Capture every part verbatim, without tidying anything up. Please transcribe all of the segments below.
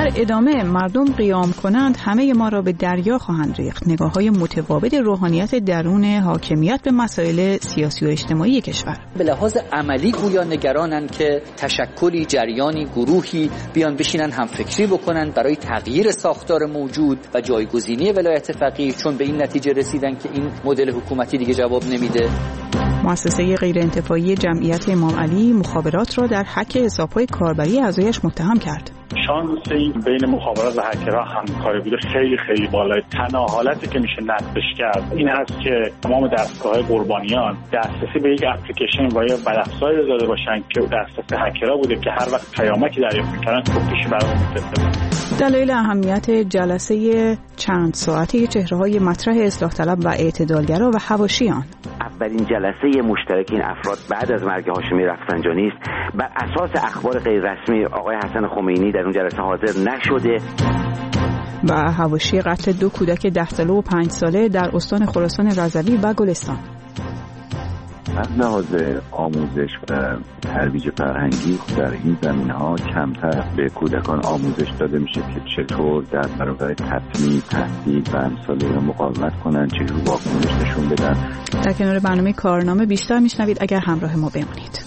ادامه مردم قیام کنند همه ما را به دریا خواهند ریخت. نگاه‌های متفاوت روحانیت درون حاکمیت به مسائل سیاسی و اجتماعی کشور. به لحاظ عملی گویا نگرانند که تشکلی، جریانی، گروهی بیان بشینن هم فکری بکنن برای تغییر ساختار موجود و جایگزینی ولایت فقیه، چون به این نتیجه رسیدن که این مدل حکومتی دیگه جواب نمیده. مؤسسه غیرانتفاعی جمعیت امام علی مخابرات را در هک حساب‌های کاربری اعضایش متهم کرد. شانس بین مخابرات و هکرها همکاری بوده خیلی خیلی بالای. تنها حالتی که میشه نقدش کرد این هست که تمام دستگاه‌های قربانیان دسترسی به یک اپلیکیشن و یا بدافزاری داده باشن که دسترسی هکرها بوده که هر وقت پیامکی دریافت می‌کردن کپیش برام می‌فرستادن. دلایل اهمیت جلسه چند ساعته چهره‌های مطرح اصلاح طلب و اعتدالگرا و حواشیان. اولین جلسه مشترک این افراد بعد از مرگ هاشمی رفسنجانی است. بر اساس اخبار غیر رسمی آقای حسن خمینی در اون جلسه حاضر نشده. و حواشی قتل دو کودک ده ساله و پنج ساله در استان خراسان رضوی و گلستان. از لحاظ آموزش و ترویج فرهنگی در این زمینه‌ها کمتر به کودکان آموزش داده میشه که چطور در برابر تطمیع، تهدید و امثال اینا مقاومت کنن، چطور واکنش نشون بدن. در کنار برنامه کارنامه بیشتر میشنوید اگر همراه ما بمونید.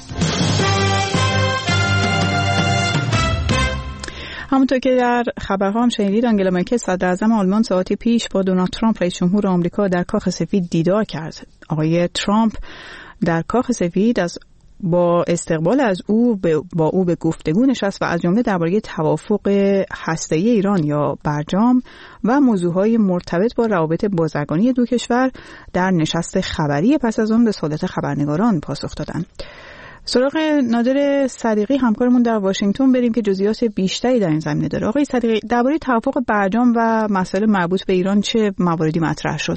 همونطور که در خبرها هم شنیدید، آنگلا مرکل صدر اعظم آلمان ساعتی پیش با دونالد ترامپ رئیس جمهور آمریکا در کاخ سفید دیدار کرد. آقای ترامپ در کاخ سفید از با استقبال از او با او به گفتگو نشست و از جمله درباره توافق هسته‌ای ایران یا برجام و موضوعهای مرتبط با روابط بازرگانی دو کشور در نشست خبری پس از آن به سوالات خبرنگاران پاسخ دادند. سراغ نادر صدیقی همکارمون در واشنگتن بریم که جزئیات بیشتری در این زمینه داره. آقای صدیقی، درباره توافق برجام و مسائل مربوط به ایران چه مواردی مطرح شد؟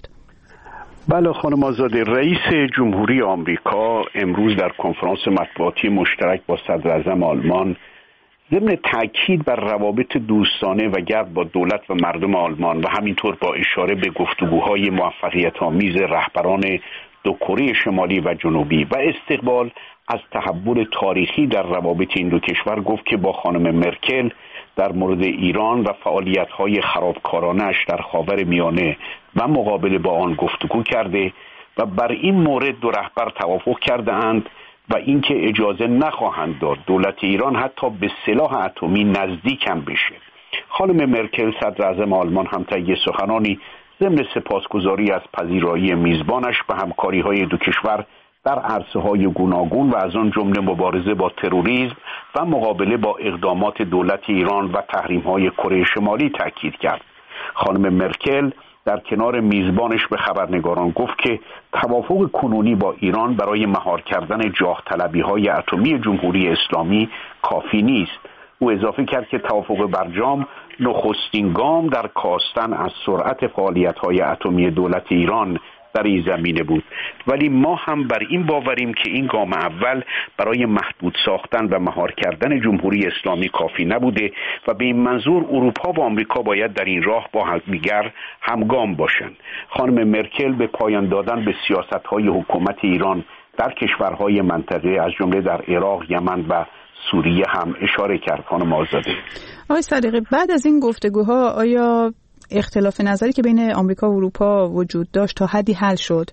بله خانم آزاده، رئیس جمهوری آمریکا امروز در کنفرانس مطبوعاتی مشترک با صدر اعظم آلمان ضمن تاکید بر روابط دوستانه و گرم با دولت و مردم آلمان و همینطور با اشاره به گفتگوهای موفقیت‌آمیز رهبران دو کره شمالی و جنوبی و استقبال از تحول تاریخی در روابط این دو کشور گفت که با خانم مرکل در مورد ایران و فعالیت‌های خرابکارانش در خاورمیانه و مقابله با آن گفتگو کرده و بر این مورد دو رهبر توافق کرده اند و اینکه اجازه نخواهند داد دولت ایران حتی به سلاح اتمی نزدیک هم بشه. خانم مرکل صدر اعظم آلمان هم طی سخنانی ضمن سپاسگزاری از پذیرایی میزبانش به همکاری‌های دو کشور در عرصه‌های گوناگون و از آن جمله مبارزه با تروریسم و مقابله با اقدامات دولت ایران و تحریم‌های کره شمالی تاکید کرد. خانم مرکل در کنار میزبانش به خبرنگاران گفت که توافق کنونی با ایران برای مهار کردن جاه طلبی‌های اتمی جمهوری اسلامی کافی نیست. او اضافه کرد که توافق برجام نخستین گام در کاستن از سرعت فعالیت‌های اتمی دولت ایران در این زمینه بود، ولی ما هم بر این باوریم که این گام اول برای محدود ساختن و مهار کردن جمهوری اسلامی کافی نبوده و به این منظور اروپا و آمریکا باید در این راه با همدیگر همگام باشند. خانم مرکل به پایان دادن به سیاست‌های حکومت ایران در کشورهای منطقه از جمله در عراق، یمن و سوریه هم اشاره کرد. خانم آزاده. آقای صدیقی، بعد از این گفتگوها آیا اختلاف نظری که بین آمریکا و اروپا وجود داشت تا حدی حل شد؟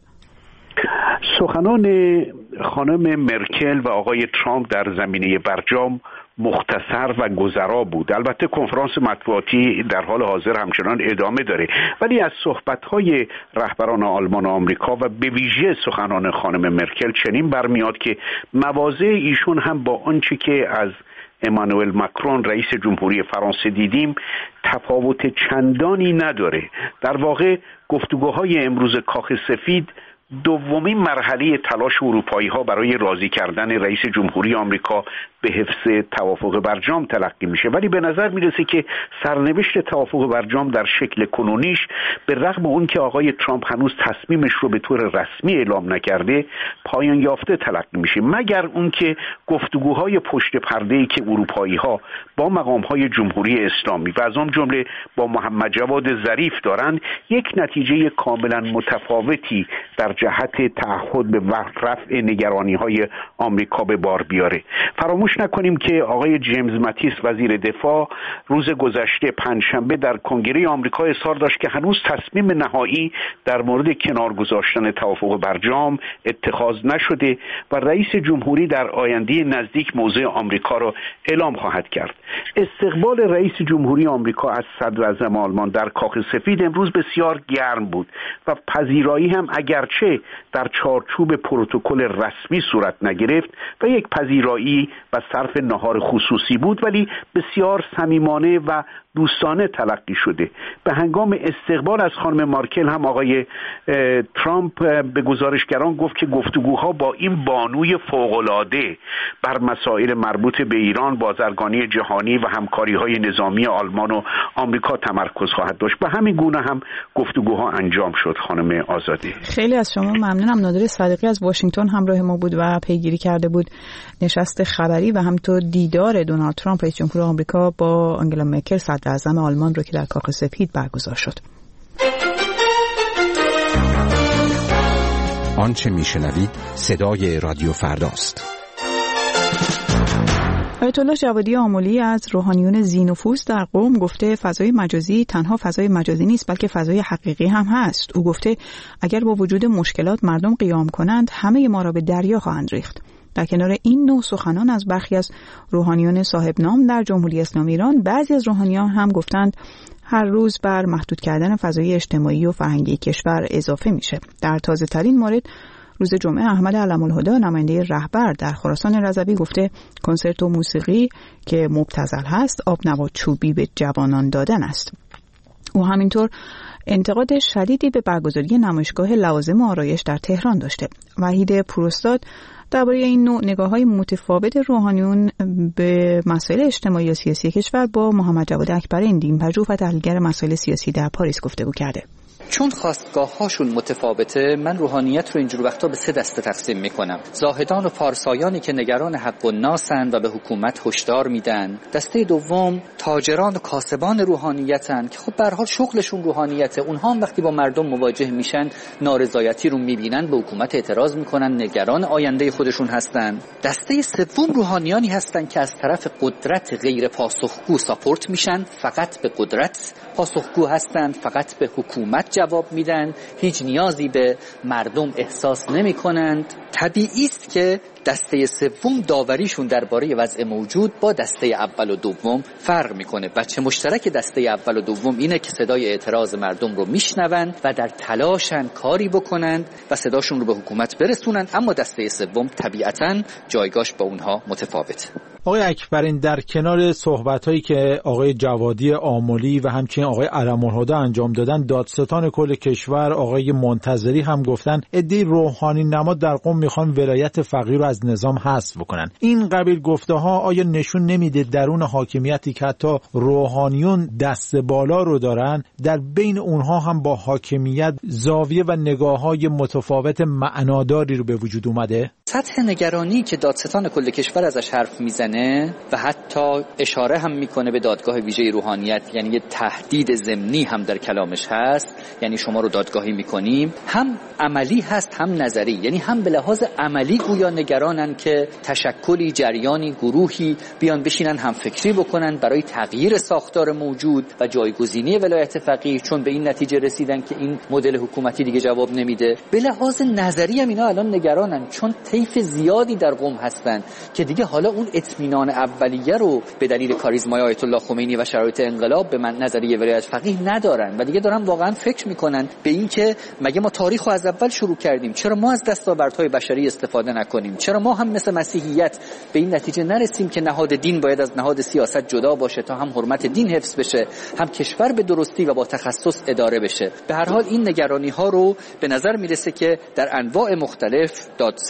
سخنان خانم مرکل و آقای ترامپ در زمینه برجام مختصر و گذرا بود. البته کنفرانس مطبوعاتی در حال حاضر همچنان ادامه داره، ولی از صحبت‌های رهبران آلمان و آمریکا و به ویژه سخنان خانم مرکل چنین برمیاد که مواضع ایشون هم با آنچه که از امانوئل ماکرون رئیس جمهوری فرانسه دیدیم تفاوت چندانی نداره. در واقع گفتگوهای امروز کاخ سفید دومین مرحله تلاش اروپایی‌ها برای راضی کردن رئیس جمهوری آمریکا به حفظ توافق برجام تلقی میشه، ولی به نظر میرسه که سرنوشت توافق برجام در شکل کنونیش به رغم اون که آقای ترامپ هنوز تصمیمش رو به طور رسمی اعلام نکرده پایان یافته تلقی میشه، مگر اون که گفتگوهای پشت پرده‌ای که اروپایی‌ها با مقام‌های جمهوری اسلامی و از آن جمله با محمد جواد ظریف دارن یک نتیجه کاملا متفاوتی در جهت تعهد به رفع نگرانی‌های آمریکا به بار بیاره. فراموش نکنیم که آقای جیمز ماتیس وزیر دفاع روز گذشته پنجشنبه در کنگره آمریکا اظهار داشت که هنوز تصمیم نهایی در مورد کنار گذاشتن توافق برجام اتخاذ نشده و رئیس جمهوری در آینده نزدیک موضع آمریکا را اعلام خواهد کرد. استقبال رئیس جمهوری آمریکا از صدر اعظم آلمان در کاخ سفید امروز بسیار گرم بود و پذیرایی هم اگرچه در چارچوب پروتکل رسمی صورت نگرفت و یک پذیرایی و صرف نهار خصوصی بود، ولی بسیار صمیمانه و دوستانه تلقی شده. به هنگام استقبال از خانم مارکل هم آقای ترامپ به گزارشگران گفت که گفتگوها با این بانوی فوق‌العاده بر مسائل مربوط به ایران، بازرگانی جهانی و همکاری‌های نظامی آلمان و آمریکا تمرکز خواهد داشت. به همین گونه هم گفتگوها انجام شد. خانم آزادی، خیلی از شما ممنونم. نادر صادقی از واشنگتن همراه ما بود و پیگیری کرده بود نشست خبری و همینطور دیدار دونالد ترامپ رئیس جمهور آمریکا با آنگلا مرکل صدر اعظم آلمان رو که در کاخ سفید برگزار شد. آنچه میشنوید صدای رادیو فرداست. آیت الله جوادی آملی از روحانیون ذی‌نفوذ در قم گفته فضای مجازی تنها فضای مجازی نیست بلکه فضای حقیقی هم هست. او گفته اگر با وجود مشکلات مردم قیام کنند همه ما را به دریا خواهند ریخت. در کنار این نوع سخنان از برخی از روحانیون صاحب نام در جمهوری اسلامی ایران، بعضی از روحانیان هم گفتند هر روز بر محدود کردن فضای اجتماعی و فرهنگی کشور اضافه میشه. در تازه ترین مورد روز جمعه احمد علم‌الهدی نماینده رهبر در خراسان رضوی گفته کنسرت و موسیقی که مبتذل هست آب نبات چوبی به جوانان دادن است. او همینطور انتقاد شدیدی به برگزاری نمایشگاه لوازم و آرایش در تهران داشته. وحید پوراستاد درباره این نوع نگاه‌های متفاوت روحانیون به مسائل اجتماعی و سیاسی کشور با محمد جواد اکبری دین‌پژوه و تحلیلگر مسائل سیاسی در پاریس گفتگو کرده. چون خواستگاه‌هاشون متفاوته، من روحانیت رو اینجور وقتا به سه دسته تقسیم میکنم. زاهدان و پارسایانی که نگران حق و ناسند و به حکومت هشدار میدن. دسته دوم تاجران و کاسبان روحانیتن که خب به هر حال شغلشون روحانیته. اونها هم وقتی با مردم مواجه میشن نارضایتی رو میبینن، به حکومت اعتراض میکنن، نگران آینده خودشون هستن. دسته سوم روحانیانی هستن که از طرف قدرت غیر پاسخگو ساپورت میشن، فقط به قدرت پاسخگو هستن، فقط به حکومت جواب میدن، هیچ نیازی به مردم احساس نمی کنند. طبیعی است که دسته سوم داوریشون درباره وضع موجود با دسته اول و دوم فرق میکنه. بچه مشترک دسته اول و دوم اینه که صدای اعتراض مردم رو میشنون و در تلاشن کاری بکنند و صداشون رو به حکومت برسونن، اما دسته سوم طبیعتاً جایگاهش با اونها متفاوته. آقای اکبرین، در کنار صحبت‌هایی که آقای جوادی آملی و همچنین آقای علم‌الهدی انجام دادن، دادستان کل کشور آقای منتظری هم گفتن عده‌ای روحانی نما در قم میخوان ولایت فقیه رو از نظام حذف بکنن. این قبیل گفته‌ها آیا نشون نمیده درون حاکمیتی که حتی روحانیون دست بالا رو دارن، در بین اونها هم با حاکمیت زاویه و نگاه‌های متفاوت معناداری رو به وجود اومده؟ سطح نگرانی که دادستان کل کشور ازش حرف میزنه و حتی اشاره هم میکنه به دادگاه ویژه روحانیت، یعنی یه تهدید ضمنی هم در کلامش هست، یعنی شما رو دادگاهی میکنیم، هم عملی هست هم نظری. یعنی هم به لحاظ عملی گویا نگرانن که تشکلی، جریانی، گروهی بیان بشینن هم فکری بکنن برای تغییر ساختار موجود و جایگزینی ولایت فقیه، چون به این نتیجه رسیدن که این مدل حکومتی دیگه جواب نمیده. به لحاظ نظری هم اینا الان نگرانن، چون طیف زیادی در قم هستن که دیگه حالا اون اطمینان اولیه رو به دلیل کاریزمای آیت الله خمینی و شرایط انقلاب به من نظریه ولایت فقیه ندارن و دیگه دارن واقعا فکر میکنن به این که مگه ما تاریخو از اول شروع کردیم، چرا ما از دستاوردهای بشری استفاده نکنیم، چرا ما هم مثل مسیحیت به این نتیجه نرسیم که نهاد دین باید از نهاد سیاست جدا باشه تا هم حرمت دین حفظ بشه، هم کشور به درستی و با تخصص اداره بشه. به هر حال این نگرانی ها رو به نظر میرسه که در انواع مختلف دادستان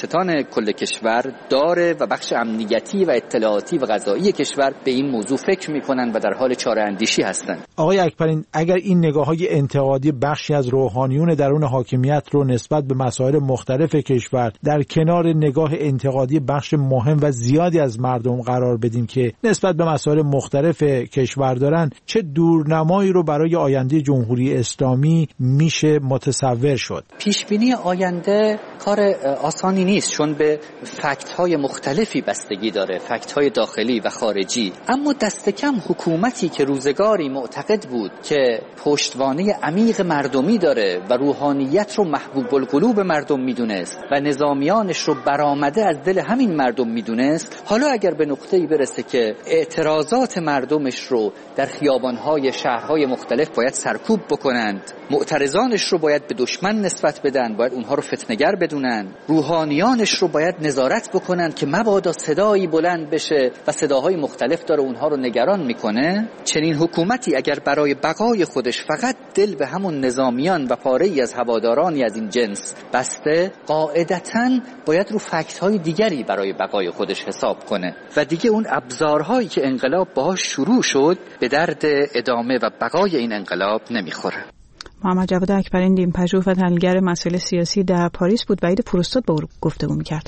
کل کشور داره و بخش امنیتی و اطلاعاتی و قضایی کشور به این موضوع فکر میکنن و در حال چاره اندیشی هستن. آقای اکبرین، اگر این نگاه‌های انتقادی بخشی از روحانیون درون حاکمیت رو نسبت به مسائل مختلف کشور در کنار نگاه انتقادی بخش مهم و زیادی از مردم قرار بدیم که نسبت به مسائل مختلف کشور دارن، چه دورنمایی رو برای آینده جمهوری اسلامی میشه متصور شد؟ پیش بینی آینده کار آسانی نیست، چون به فکت‌های مختلفی بستگی داره، فکت‌های داخلی و خارجی. اما دست کم حکومتی که روزگاری معتقد بود که پشتوانه عمیق مردمی داره و روحانیت رو محبوب القلوب مردم میدونست و نظامیانش رو برآمده از دل همین مردم میدونست، حالا اگر به نقطه‌ای برسه که اعتراضات مردمش رو در خیابان‌های شهرهای مختلف باید سرکوب بکنند، معترضانش رو باید به دشمن نسبت بدن، باید اونها رو فتنه‌گر بدونن، روحانیانش رو باید نظارت بکنن که مبادا صدایی بلند بشه و صداهای مختلف داره اونها رو نگران میکنه، چنین حکومتی اگر برای بقای خودش فقط دل به همون نظامیان و پاره‌ای از هوادارانی از این جنس بسته، قاعدتاً باید رو فکت‌های دیگری برای بقای خودش حساب کنه و دیگه اون ابزارهایی که انقلاب باهاش شروع شد به درد ادامه و بقای این انقلاب نمیخوره. محمد جواد اکبرین، دیمپژوه و تحلیلگر مسائل سیاسی در پاریس بود. وحید پوراستاد با او گفتگو می‌کرد.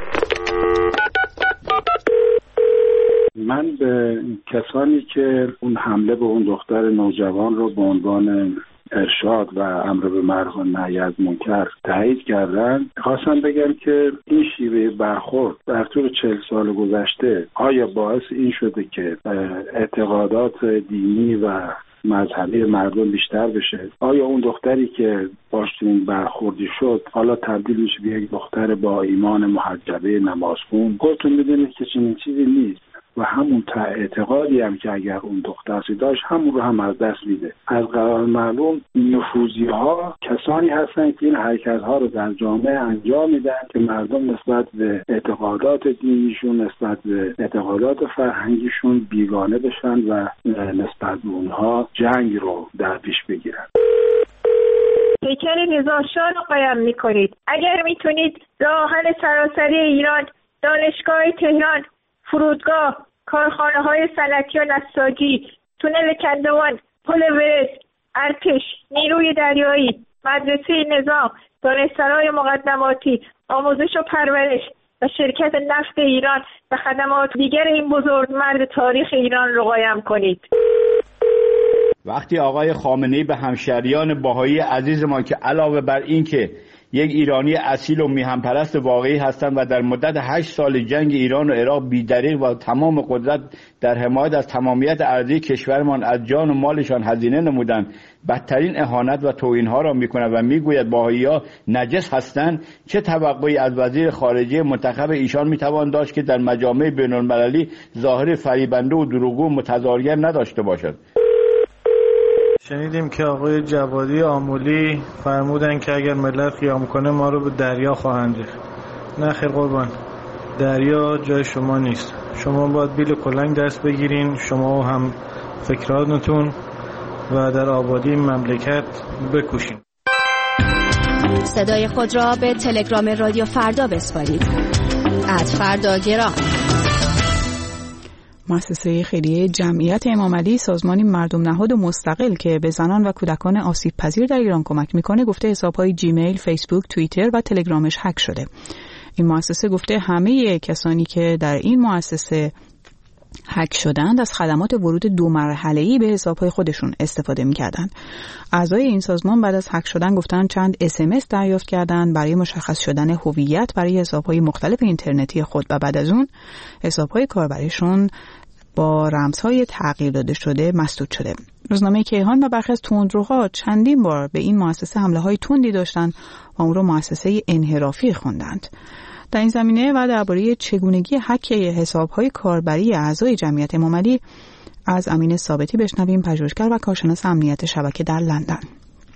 من به کسانی که اون حمله به اون دختر نوجوان رو به عنوان ارشاد و امر به معروف و نهی از منکر تایید کردن خواستم بگم که این شیوه برخورد در طول چهل سال گذشته آیا باعث این شده که اعتقادات دینی و مذهبی مردم بیشتر بشه؟ آیا اون دختری که باش این برخوردی شد حالا تبدیل میشه به یک دختر با ایمان محجبه نمازخون؟ خودتون میدونید که چنین چیزی نیست و همون تا اعتقادی هم که اگر اون دختری داشت همون رو هم از دست میده. از قرار معلوم نفوذی ها کسانی هستن که این حرکت ها رو در جامعه انجام میدن که مردم نسبت به اعتقادات دینیشون، نسبت به اعتقادات فرهنگیشون بیگانه بشن و نسبت به اونها جنگ رو در پیش بگیرن. هیکل رضا شاه رو قایم میکنید. اگر میتونید راهن سراسری ایران، دانشگاه تهران، فرودگاه، کارخانه های صنعتی و نساجی، تونل کندوان، پل ورس، ارتش، نیروی دریایی، مدرسه نظام، دانشسرای مقدماتی، آموزش و پرورش و شرکت نفت ایران و خدمات دیگر این بزرگ مرد تاریخ ایران رو قایم کنید. وقتی آقای خامنه‌ای به همشهریان بهایی عزیز ما که علاوه بر این که یک ایرانی اصیل و میهن‌پرست واقعی هستند و در مدت هشت سال جنگ ایران و عراق بی‌دریغ و تمام قدرت در حمایت از تمامیت ارضی کشورمان از جان و مالشان هزینه نمودند، بدترین اهانت و توهین‌ها را می‌کند و می‌گوید بهائی‌ها نجس هستند، چه توقعی از وزیر خارجه منتخب ایشان می‌توان داشت که در مجامع بین‌المللی ظاهر فریبنده و دروغگو متظاهرگر نداشته باشد؟ شنیدیم که آقای جوادی آملی فرمودن که اگر ملت قیام کنه ما رو به دریا خواهند ریخت. نه خیر قربان، دریا جای شما نیست. شما باید بیل کلنگ دست بگیرین، شما هم فکراتتون و در آبادی مملکت بکوشین. صدای خود را به تلگرام رادیو فردا بسپارید. ات فردا گرام. مؤسسه خیریه جمعیت امام علی، سازمانی مردم نهاد و مستقل که به زنان و کودکان آسیب پذیر در ایران کمک میکنه، گفته حساب‌های جیمیل، فیسبوک، توییتر و تلگرامش هک شده. این مؤسسه گفته همه کسانی که در این مؤسسه هک شدند از خدمات ورود دو مرحله‌ای به حساب‌های خودشون استفاده می‌کردند. اعضای این سازمان بعد از هک شدن گفتن چند اس ام اس دریافت کردند برای مشخص شدن هویت برای حساب‌های مختلف اینترنتی خود و بعد از اون حساب‌های کاربریشون با رمزهای تغییر داده شده مسدود شده. روزنامه کیهان و برخی از تندروها چندین بار به این مؤسسه حمله‌های تندی داشتند و اون رو مؤسسه انحرافی خوندند. در این زمینه و درباره چگونگی هک حساب‌های کاربری اعضای جمعیت امام علی از امین ثابتی بشنویم، پژوهشگر و کارشناس امنیت شبکه در لندن.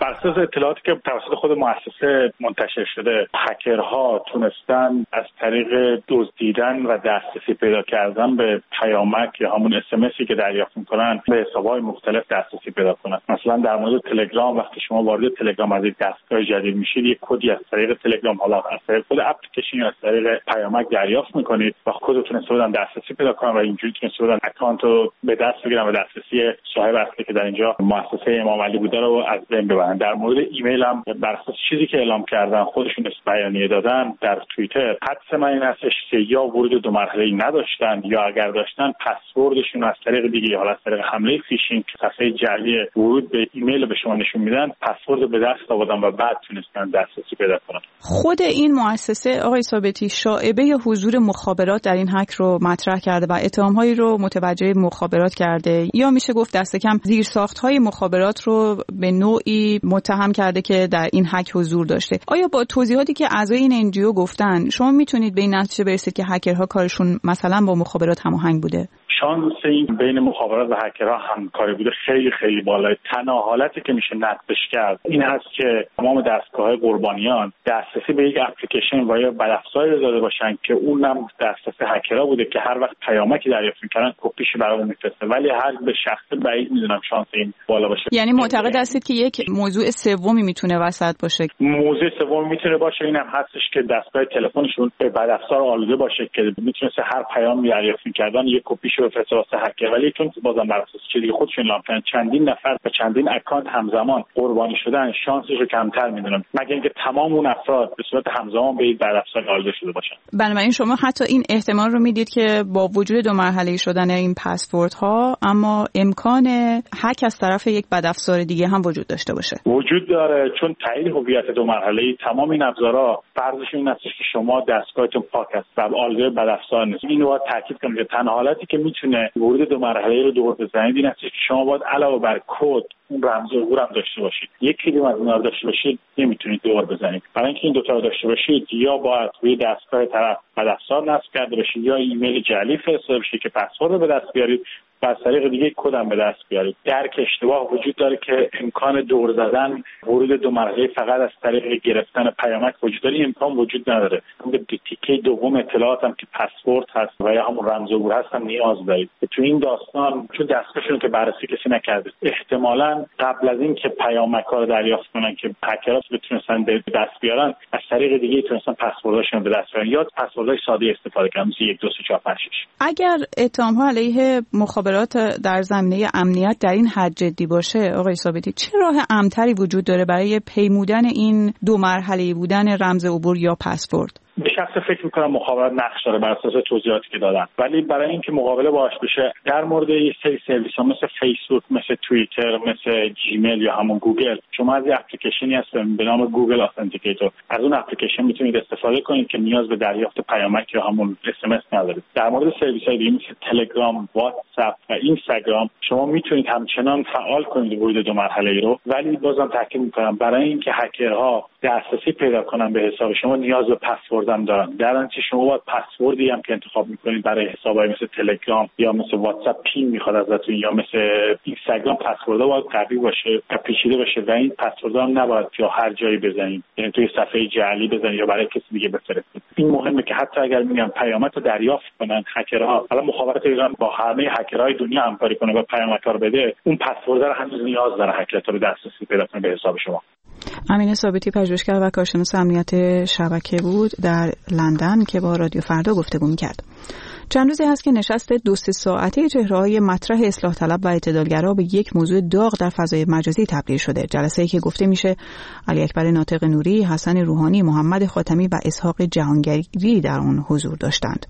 بر اساس اطلاعاتی که توسط خود مؤسسه منتشر شده، هکرها تونستن از طریق دزدیدن و دسترسی پیدا کردن به پیامک یا همون اس ام اسی که دریافت میکنن به حساب‌های مختلف دسترسی پیدا کنن. مثلا در مورد تلگرام، وقتی شما وارد تلگرام از یک دستگاه جدید میشید، یک کدی از طریق تلگرام، حالا از طریق خود اپلیکیشن یا از طریق پیامک دریافت میکنید و کدتون استفاده دسترسی پیدا کنن و اینجوری تونستن بودن اکانت رو به دست بگیرن و دسترسی صاحب اصلی که در اینجا مؤسسه امام علی بوده رو از بین ببرن. در مورد ایمیل هم بر اساس چیزی که اعلام کردن خودشون بیانیه دادن در توییتر، حدس من این هستش که یا ورود دو مرحله‌ای نداشتن یا اگر داشتن پسوردشون از طریق دیگه، حالا از طریق حمله فیشینگ صفحه جعلی ورود به ایمیل به شما نشون میدن، پسورد به دست آوردن و بعد تونستن دسترسی پیدا کنن. خود این مؤسسه آقای ثابتی شائبه حضور مخابرات در این هک رو مطرح کرده و اتهام‌هایی رو متوجه مخابرات کرده، یا میشه گفت دست کم زیرساخت‌های مخابرات رو به نوعی متهم کرده که در این هک حضور داشته. آیا با توضیحاتی که اعضای این ان جی او گفتن شما میتونید به این نتیجه برسید که هکرها کارشون مثلا با مخابرات هماهنگ بوده؟ شانس این بین مخابرات و هکرها همکاری بوده خیلی خیلی بالای. تنها حالتی که میشه نقدش کرد این هست که تمام دستگاه‌های قربانیان دسترسی به یک اپلیکیشن و یا بدافزاری داده باشن که اونم دسترسی هکرها بوده که هر وقت پیامکی دریافت می‌کردن کپیش برامون میفرسته، ولی هر به شخص بعید میدونم شانس این بالا باشه. یعنی معتقد هستید که یک موضوع سومی میتونه وسط باشه؟ موضوع سومی میتونه باشه، اینم هستش که دستگاه تلفنشون به بدافزار آلوده باشه که میتونسته هر پیام دریافت می‌کردن یک کپیش بفرسته واسه هکر، ولی چون بازم بر اساس چیزی که خودشون اعلام کردن چندین نفر و چندین اکانت همزمان قربانی شدن، شانسش رو کمتر میدونم مگر اینکه تمام اون افراد به صورت همزمان به یک بدافزار آلوده شده باشن. بنابراین شما حتی این احتمال رو میدید که با وجود دو مرحله‌ای شدن این پسوردها اما امکان هک از طرف یک بدافزار دیگه هم وجود داشته باشه؟ وجود داره، چون تایید هویت دو مرحله‌ای تمام این ابزارها فرضش این است که شما دستگاهتون پاک است و آلوده بدافزار نیست. اینو باید تاکید کنم که تنها حالتی که میتونه ورود دو مرحله‌ای رو دور بزنید این است که شما باید علاوه بر کد اون رمز عبور هم داشته باشید. یک کلید از اینا رو داشته باشید نمیتونید دور بزنید. برای اینکه این دو تا رو داشته باشید یا باید روی دستگاه طرف بدافزار نصب کرده باشید یا ایمیل جعلی فرستاده بشه که پسورد به دست بیارید و از طریق دیگه کدم به دست بیارید. درک اشتباه وجود داره که امکان دور زدن ورود دو مرحله فقط از طریق گرفتن پیامک وجود داره. این امکان وجود نداره. به تیکه دوم اطلاعات هم که پسورد هست و یا همون رمز عبور هست هم نیاز دارید. تو این داستان چون دستگاهشون که بررسی کسی نکرده، احتمالاً قبل از این که پیامک‌ها رو دریافت کنن که هکرها بتونن به دست بیارن، از طریق دیگه تونستن پسورداشون به دست بیارن یا پسوردهای ساده استفاده کنن، مثل یک دو سه چهار پنج شش. اگر اتهام‌ها علیه مخابرات در زمینه امنیت در این حد جدی باشه، آقای ثابتی چه راه امن‌تری وجود داره برای پیمودن این دو مرحله‌ای بودن رمز عبور یا پسورد؟ به شخص فکر میکنم مخابرات نقش داره بر اساس توضیحاتی که دادن، ولی برای اینکه مقابله باهاش بشه در مورد یه سری سرویس‌ها مثل فیسبوک، مثل توییتر، مثل جیمیل یا همون گوگل، شما از یه اپلیکیشنی هست به نام گوگل آثنتیکیتور، از اون اپلیکیشن میتونید استفاده کنید که نیاز به دریافت پیامک یا همون اس ام اس ندارید. در مورد سرویس‌های دیگه مثل تلگرام، واتساپ و اینستاگرام شما میتونید همچنان فعال کنید ورود دو مرحله‌ای رو، ولی بازم تاکید میکنم برای اینکه هکرها دسترسی پیدا کنن به حساب شما نیاز به پسورد هم دارن. در نتیجه شما باید پسوردی هم که انتخاب میکنید برای حسابای مثل تلگرام یا مثل واتساپ پین میخواد ازتون یا مثل اینستاگرام پسوردها باید قوی باشه و پیچیده باشه و این پسوردها هم نباید یا هر جایی بزنید، یعنی توی صفحه جعلی بزنید یا برای کسی دیگه بفرستید. این مهمه که حتی اگر میگم پیامک رو دریافت کنن هکرها، حالا مخابرات ایران با همه هکرهای دنیا همکاری کنه و پیامک رو بده، اون پسورد رو هنوز نیاز داره هکر تا به دسترسی پیدا کنه به حساب شما. امین ثابتی پژوهشگر و کارشناس امنیت شبکه بود در لندن که با رادیو فردا گفتگو می‌کرد. چند روزی هست که نشست دو سه ساعته چهره‌های مطرح اصلاح طلب و اعتدالگرا به یک موضوع داغ در فضای مجازی تبدیل شده. جلسه‌ای که گفته میشه علی اکبر ناطق نوری، حسن روحانی، محمد خاتمی و اسحاق جهانگیری در آن حضور داشتند.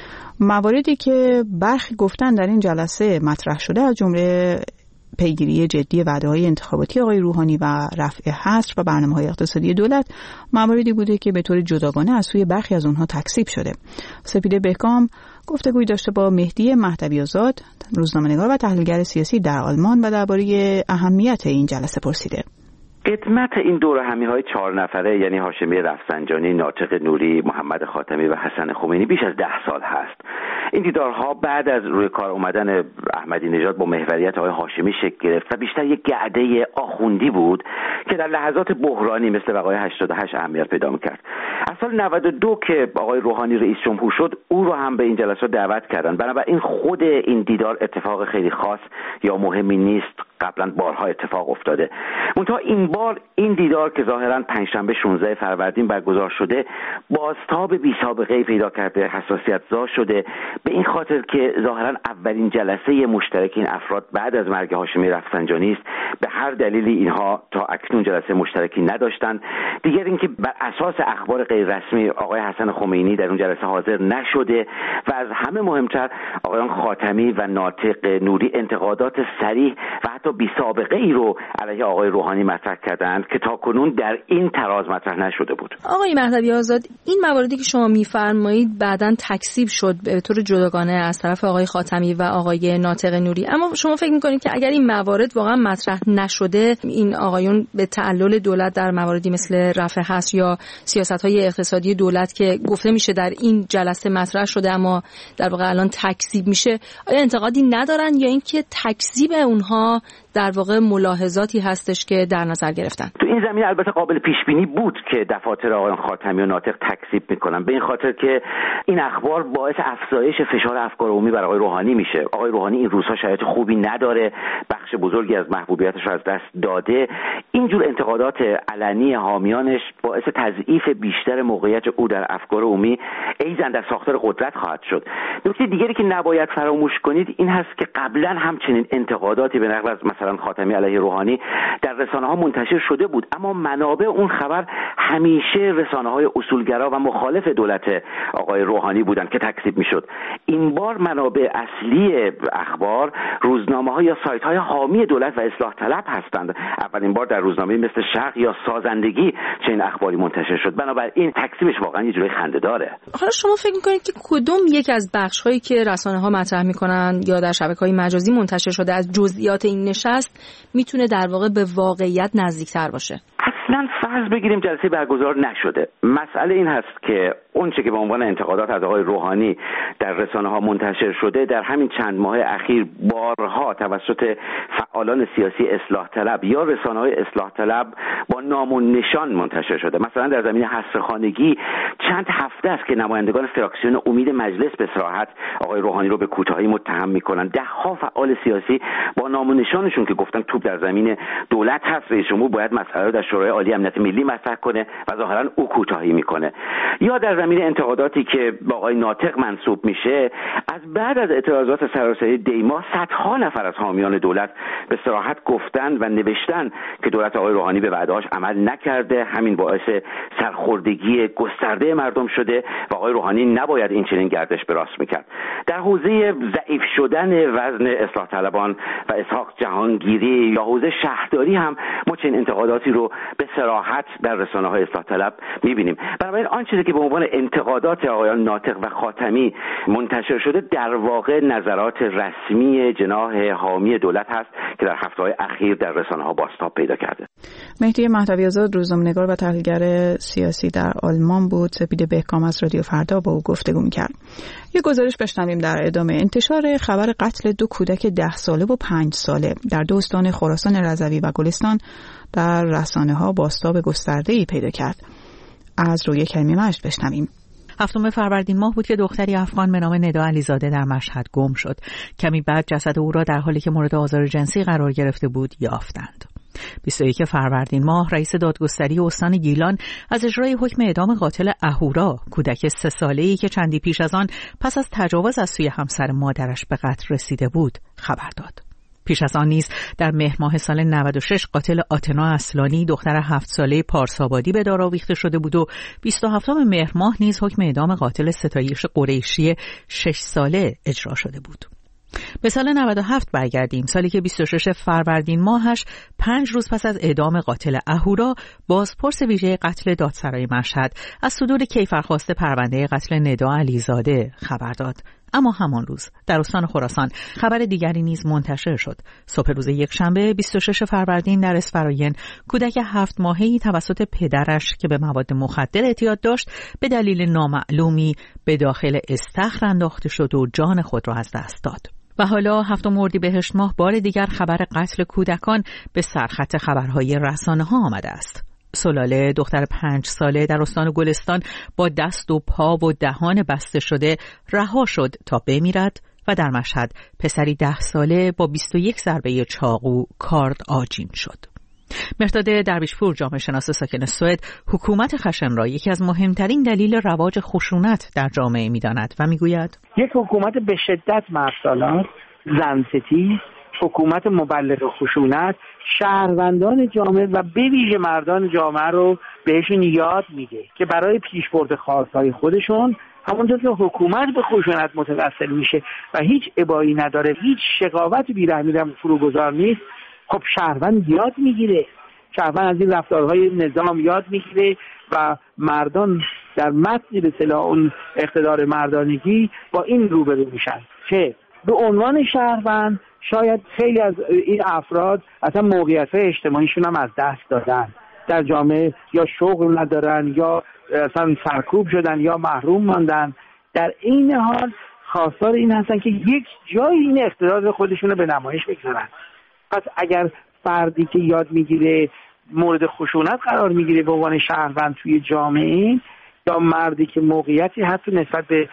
مواردی که برخی گفتن در این جلسه مطرح شده از جمله پیگیری جدی وعده‌های انتخاباتی آقای روحانی و رفع حصر و برنامه‌های اقتصادی دولت مواردی بوده که به طور جداگانه از سوی برخی از اونها تکذیب شده. سپیده بهکام گفتگویی داشته با مهدی مهدوی آزاد، روزنامه‌نگار و تحلیلگر سیاسی در آلمان و درباره اهمیت این جلسه پرسیده. قدمت این دور همی‌های چهار نفره یعنی هاشمی رفسنجانی، ناطق نوری، محمد خاتمی و حسن خمینی بیش از ده سال هست. این دیدارها بعد از روی کار اومدن احمدی نژاد با محوریت آقای هاشمی شکل گرفت و بیشتر یک گعده آخوندی بود که در لحظات بحرانی مثل وقایع هشتاد و هشت اهمیت پیدا می‌کرد. از سال نود و دو که آقای روحانی رئیس جمهور شد، او رو هم به این جلسات دعوت کردن. بنابراین خود این دیدار اتفاق خیلی خاص یا مهمی نیست، قبلا بارها اتفاق افتاده. منتها این بار این دیدار که ظاهراً پنجشنبه شانزده فروردین برگزار شده، بازتاب بی سابقه پیدا کرده، حساسیت زا شده، به این خاطر که ظاهراً اولین جلسه مشترک این افراد بعد از مرگ هاشمی رفسنجانی است. به هر دلیلی اینها تا اکنون جلسه مشترکی نداشتن. دیگر اینکه بر اساس اخبار غیر رسمی آقای حسن خمینی در اون جلسه حاضر نشده و از همه مهمتر آقایان خاتمی و ناطق نوری انتقادات صریح و حتی بی سابقه ای رو علیه آقای روحانی مطرح کردند که تاکنون در این تراز مطرح نشده بود. آقای مهدوی آزاد، این مواردی که شما میفرمایید بعداً تکذیب شد به طور جداگانه از طرف آقای خاتمی و آقای ناطق نوری، اما شما فکر می‌کنید که اگر این موارد واقعا مطرح نشده، این آقایون به تعلل دولت در مواردی مثل رفع حصر یا سیاست‌های اقتصادی دولت که گفته میشه در این جلسه مطرح شده اما در واقع الان تکذیب میشه، آیا انتقادی ندارن یا اینکه تکذیب اونها در واقع ملاحظاتی هستش که در نظر گرفتن؟ تو این زمینه البته قابل پیش بینی بود که دفاتر آقایان خاتمی و ناطق تکذیب میکنن، به این خاطر که این اخبار باعث افزایش فشار افکار عمومی بر آقای روحانی میشه. آقای روحانی این روزها شرایط خوبی نداره، بخش بزرگی از محبوبیتش رو از دست داده. اینجور انتقادات علنی حامیانش باعث تضعیف بیشتر موقعیت او در افکار عمومی ایزن در ساختار قدرت خواهد شد. نکته دیگری که نباید فراموش کنید این هست که قبلا همچنین انتقاداتی به نقل از مثلا خاتمی علیه روحانی در رسانه‌ها منتشر شده بود، اما منابع اون خبر همیشه رسانه‌های اصولگرا و مخالف دولت آقای روحانی بودند که تکذیب میشد. این بار منابع اصلی اخبار روزنامه‌ها یا سایت‌های حامی دولت و اصلاح طلب هستند. اولین بار در روزنامه مثل شرق یا سازندگی چنین اخباری منتشر شد. بنابراین تکذیبش واقعا یه جوری خنده‌داره. حالا شما فکر می‌کنید که کدوم یک از بخش‌هایی که رسانه‌ها مطرح می‌کنن یا در شبکه‌های مجازی منتشر شده از جزئیات این نشست میتونه در واقع به واقعیت نزدیکتر باشه؟ اصلا فرض بگیریم جلسه برگزار نشده. مسئله این هست که اون چه که به عنوان انتقادات از آقای روحانی در رسانه‌ها منتشر شده در همین چند ماه اخیر بارها توسط فعالان سیاسی اصلاح طلب یا رسانه‌های اصلاح طلب با نام و نشان منتشر شده. مثلا در زمینه حصرخانگی چند هفته است که نمایندگان فراکسیون امید مجلس به صراحت آقای روحانی رو به کوتاهی متهم می‌کنند. ده‌ها فعال سیاسی با نام و نشانشون که گفتن توپ در زمین دولت هست، رئیس جمهور باید مسئله رو در شورای عالی امنیت ملی مطرح کنه و ظاهرا او کوتاهی میکنه. یا در زمینه انتقاداتی که با آقای ناطق منسوب میشه، از بعد از اعتراضات سراسری دیما صدها نفر از حامیان دولت به صراحت گفتن و نوشتن که دولت آقای روحانی به وعده‌هاش عمل نکرده، همین باعث سرخوردگی گسترده مردم شده و آقای روحانی نباید این چنین گردش به راست میکرد. در حوزه ضعیف شدن وزن اصلاح طلبان و اسحاق جهانگیری یا حوزه شهرداری هم ما چنین انتقاداتی رو به صراحت در رسانه‌های اصلاح طلب می‌بینیم. بنابراین آن چیزی که به عنوان انتقادات آقایان ناطق و خاتمی منتشر شده در واقع نظرات رسمی جناح حامی دولت هست که در هفته‌های اخیر در رسانه‌ها بازتاب پیدا کرده. مهدی مهدوی آزاد، روزنامه‌نگار و تحلیلگر سیاسی در آلمان بود. سپید بهکام از رادیو فردا با او گفتگو می‌کرد. یک گزارش بشنویم در ادامه. انتشار خبر قتل دو کودک ده ساله و پنج ساله در دو استان خراسان رضوی و گلستان در رسانه‌ها بازتاب گسترده‌ای پیدا کرد. از روی کریمی مجد بشنویم. هفتم فروردین ماه بود که دختری افغان به نام ندا علیزاده در مشهد گم شد. کمی بعد جسد او را در حالی که مورد آزار جنسی قرار گرفته بود یافتند. بیست و یک فروردین ماه رئیس دادگستری استان گیلان از اجرای حکم اعدام قاتل اهورا، کودک سه ساله‌ای که چندی پیش از آن پس از تجاوز از سوی همسر مادرش به قتل رسیده بود، خبر داد. پیش از آن نیز در مهر ماه سال نود و شش قاتل آتنا اصلانی دختر هفت ساله پارسابادی به دار آویخته شده بود و بیست و هفتم مهر ماه نیز حکم اعدام قاتل ستایش قریشی شش ساله اجرا شده بود. به سال نود و هفت برگردیم، سالی که بیست و شش فروردین ماهش پنج روز پس از اعدام قاتل اهورا، بازپرس ویژه قتل دادسرای مشهد از صدور کیفرخواست پرونده قتل ندا علیزاده خبر داد. اما همان روز در استان خراسان خبر دیگری نیز منتشر شد. صبح روز یکشنبه بیست و شش فروردین در اسفراین کودک هفت ماهه‌ای توسط پدرش که به مواد مخدر اعتیاد داشت به دلیل نامعلومی به داخل استخر انداخته شد و جان خود را از دست داد. و حالا هفتم اردیبهشت ماه بار دیگر خبر قتل کودکان به سرخط خبرهای رسانه‌ها آمده است. سلاله دختر پنج ساله در استان گلستان با دست و پا و دهان بسته شده رها شد تا بمیرد و در مشهد پسری ده ساله با بیست و یک ضربه چاقو کارد آجین شد. مهرداد درویشپور جامعه شناس ساکن سوئد حکومت خشن را یکی از مهمترین دلیل رواج خشونت در جامعه می‌داند و می‌گوید یک حکومت به شدت مردسالار، زن‌ستیز، حکومت مبلغ خشونت شهروندان جامعه و به ویژه مردان جامعه رو بهشون یاد میده که برای پیشبرد خواستهای خودشون همونطور که حکومت به خشونت متوسل میشه و هیچ ابایی نداره، هیچ شقاوت بی‌رحمی در فروگذار نیست، خب شهروند یاد میگیره، شهروند از این رفتارهای نظام یاد میگیره و مردان در متن به اصطلاح اون اقتدار مردانگی با این روبرو میشن که به عنوان شهروند شاید خیلی از این افراد اصلا موقعیت‌های اجتماعیشون هم از دست دادن، در جامعه یا شغل ندارن یا اصلا سرکوب شدن یا محروم ماندن. در این حال خواستار این هستن که یک جای این اقتدار خودشون رو به نمایش بگذارن. پس اگر فردی که یاد میگیره مورد خشونت قرار میگیره به عنوان شهروند توی جامعه، یا مردی که موقعیتی حتی نسبت به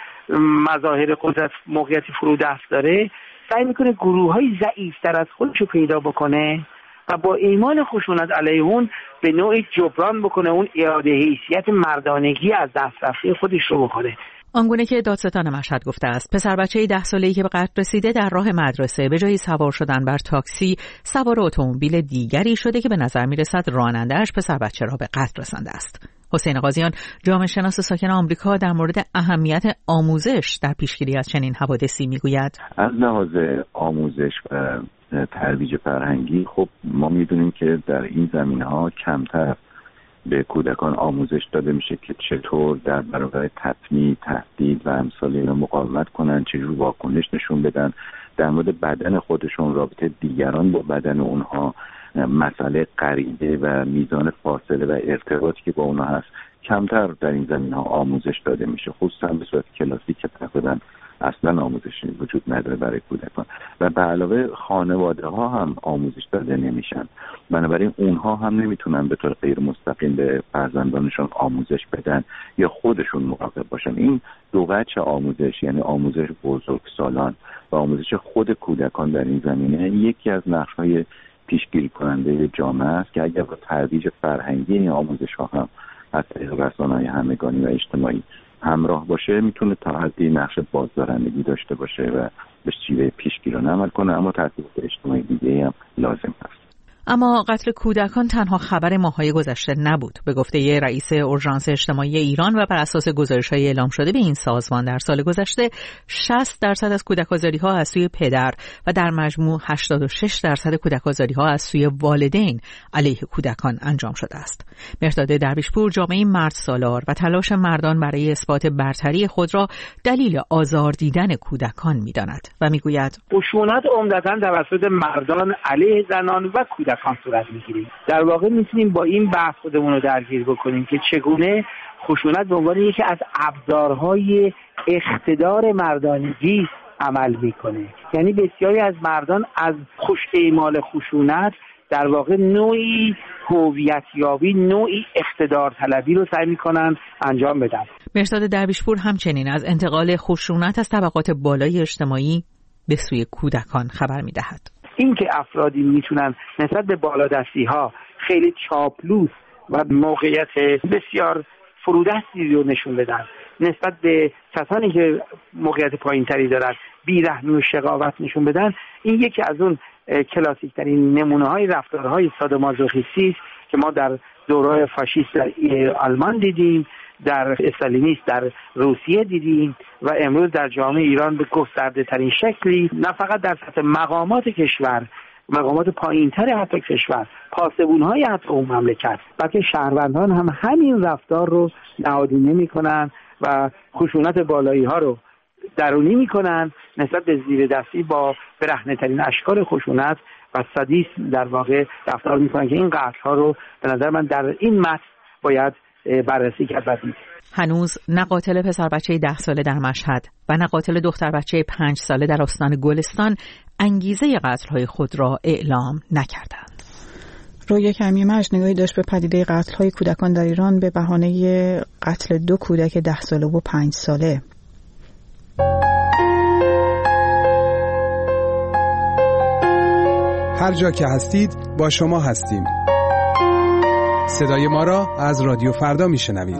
مظاهر قدرت موقعیتی فرو دست داره، سعی میکنه گروه‌های ضعیف‌تر از خودش رو پیدا بکنه و با ایمان خشونت علیه اون به نوعی جبران بکنه اون اعاده حیثیت مردانگی از دست رفته خودش رو بکنه. آنگونه که دادستان مشهد گفته است، پسر بچه‌ای ده ساله‌ای که به قتل رسیده در راه مدرسه به جای سوار شدن بر تاکسی سوار اتومبیل دیگری شده که به نظر می‌رسد راننده‌اش پسر بچه را به قتل رسانده است. حسین قاضیان جامعه شناس ساکن آمریکا در مورد اهمیت آموزش در پیشگیری از چنین حوادثی میگوید. از لحاظ آموزش و ترویج فرهنگی خب ما میدونیم که در این زمینه‌ها کمتر به کودکان آموزش داده میشه که چطور در برابر تطمیع، تهدید و امثال اینا مقاومت کنن، چجور واکنش نشون بدن، در مورد بدن خودشون، رابطه دیگران با بدن اونها، مسئله غریبه و میزان فاصله و ارتباطی که با اونها هست کمتر در این زمینه ها آموزش داده میشه، خصوصا به صورت کلاسی که تقریبا اصلا آموزشی وجود نداره برای کودکان و به علاوه خانواده ها هم آموزش داده نمیشن. بنابراین اونها هم نمیتونن به طور غیر مستقیم به فرزندانشون آموزش بدن یا خودشون مراقب باشن. این دو وجه آموزش، یعنی آموزش بزرگسالان و آموزش خود کودکان در این زمینه، یکی از نقش‌های پیشگیری کننده جامعه است که اگر با ترویج فرهنگی این آموزش ها هم از طریق رسانه‌های همگانی و اجتماعی همراه باشه، میتونه تا حدی نقش بازدارندگی داشته باشه و به شیوه پیشگیرانه عمل کنه، اما تاثیرات اجتماعی دیگه هم لازم هست. اما قتل کودکان تنها خبر ماه‌های گذشته نبود. به گفته رئیس اورژانس اجتماعی ایران و بر اساس گزارش‌های اعلام شده به این سازمان در سال گذشته شصت درصد از کودک‌آزاری‌ها از سوی پدر و در مجموع هشتاد و شش درصد کودک‌آزاری‌ها از سوی والدین علیه کودکان انجام شده است. مهرداد درویشپور جامعه مردسالار و تلاش مردان برای اثبات برتری خود را دلیل آزار دیدن کودکان می‌داند و می‌گوید خشونت عمدتاً توسط مردان علیه زنان و کودکان صورت میگیریم. در واقع میتونیم با این بحث خودمون رو درگیر بکنیم که چگونه خشونت به عنوان یکی از ابزارهای اقتدار مردانگی عمل میکنه. یعنی بسیاری از مردان از خوش اعمال خشونت در واقع نوعی هویت یابی، نوعی اقتدار طلبی رو سعی میکنن انجام بدن. مهرداد درویشپور همچنین از انتقال خشونت از طبقات بالای اجتماعی به سوی کودکان خبر میدهد. این که افرادی میتونن نسبت به بالادستی ها خیلی چاپلوس و موقعیت بسیار فرودستی رو نشون بدن، نسبت به کسانی که موقعیت پایین تری دارن بیرحمی و شقاوت نشون بدن، این یکی از اون کلاسیک ترین نمونه های رفتارهای سادومازوخیستی است که ما در دوره فاشیست در آلمان دیدیم، در استالینیسم در روسیه دیدیم و امروز در جامعه ایران به گسترده ترین شکلی نه فقط در سطح مقامات کشور، مقامات پایینتر حتی کشور، پاسبون‌های حتی اون مملکت، بلکه شهروندان هم همین رفتار رو نهادینه می‌کنن و خشونت بالایی ها رو درونی میکنن نسبت به زیر دستی با برهنه ترین اشکال خشونت و سادیسم در واقع رفتار میکنن که این قتل ها رو به نظر من در این متن باید بررسی کرد و دید. هنوز نه قاتل پسر بچه ده ساله در مشهد و نه قاتل دختر بچه پنج ساله در استان گلستان انگیزه قتل‌های خود را اعلام نکردند. رویا کمی مجد نگاهی داشت به پدیده قتل‌های کودکان در ایران به بهانه قتل دو کودک ده ساله و پنج ساله. هر جا که هستید با شما هستیم. صدای ما را از رادیو فردا میشنوید.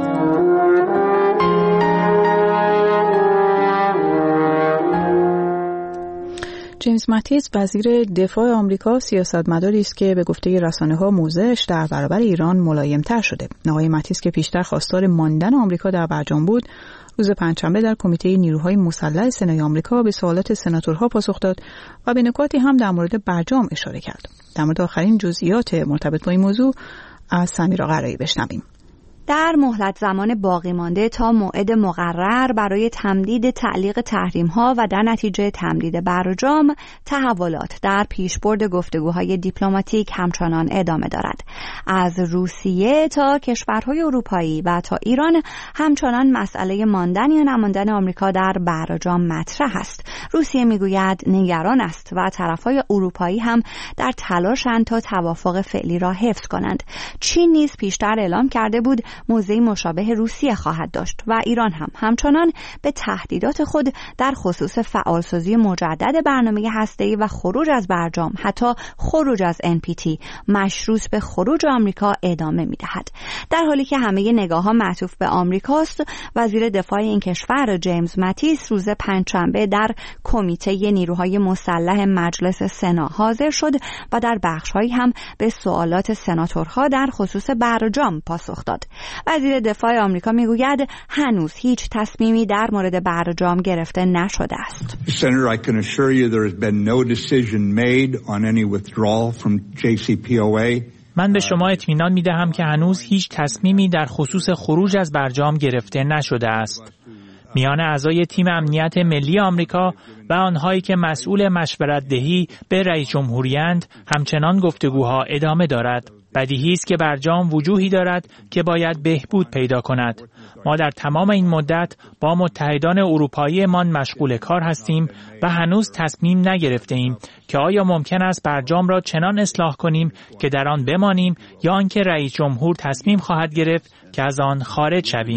جیمز ماتیس وزیر دفاع آمریکا سیاستمداری است که به گفته رسانه‌ها موضعش در برابر ایران ملایم‌تر شده. آقای ماتیس که پیشتر خواستار ماندن آمریکا در برجام بود، روز پنجشنبه در کمیته نیروهای مسلح سنای آمریکا به سوالات سناتورها پاسخ داد و به نکاتی هم در مورد برجام اشاره کرد. در مورد آخرین جزئیات مرتبط با این موضوع از سمیرا قرایی بشنویم. در مهلت زمان باقی مانده تا موعد مقرر برای تمدید تعلیق تحریم‌ها و در نتیجه تمدید برجام، تحولات در پیشبرد گفتگوهای دیپلماتیک همچنان ادامه دارد. از روسیه تا کشورهای اروپایی و تا ایران همچنان مسئله ماندن یا نماندن آمریکا در برجام مطرح است. روسیه میگوید نگران است و طرفهای اروپایی هم در تلاشند تا توافق فعلی را حفظ کنند. چین نیز پیشتر اعلام کرده بود موضعی مشابه روسیه خواهد داشت و ایران هم همچنان به تهدیدات خود در خصوص فعالسازی مجدد برنامه هسته‌ای و خروج از برجام، حتی خروج از ان پی تی مشروط به خروج آمریکا ادامه می‌دهد. در حالی که همه نگاه‌ها معطوف به آمریکاست، وزیر دفاع این کشور جیمز ماتیس روز پنجشنبه در کمیته نیروهای مسلح مجلس سنا حاضر شد و در بخش‌هایی هم به سوالات سناتورها در خصوص برجام پاسخ داد. وزیر دفاع آمریکا میگوید هنوز هیچ تصمیمی در مورد برجام گرفته نشده است. Senator, I can assure you there has been no decision made on any withdrawal from جی سی پی او ای. من به شما اطمینان میدهم که هنوز هیچ تصمیمی در خصوص خروج از برجام گرفته نشده است. میان اعضای تیم امنیت ملی آمریکا و آنهایی که مسئول مشورت دهی به رئیس جمهوری‌اند همچنان گفتگوها ادامه دارد. بدیهی است که برجام وجوهی دارد که باید بهبود پیدا کند. ما در تمام این مدت با متحدان اروپایی‌مان مشغول کار هستیم و هنوز تصمیم نگرفته ایم که آیا ممکن است برجام را چنان اصلاح کنیم که در آن بمانیم یا آنکه رئیس جمهور تصمیم خواهد گرفت که از آن خارج شویم.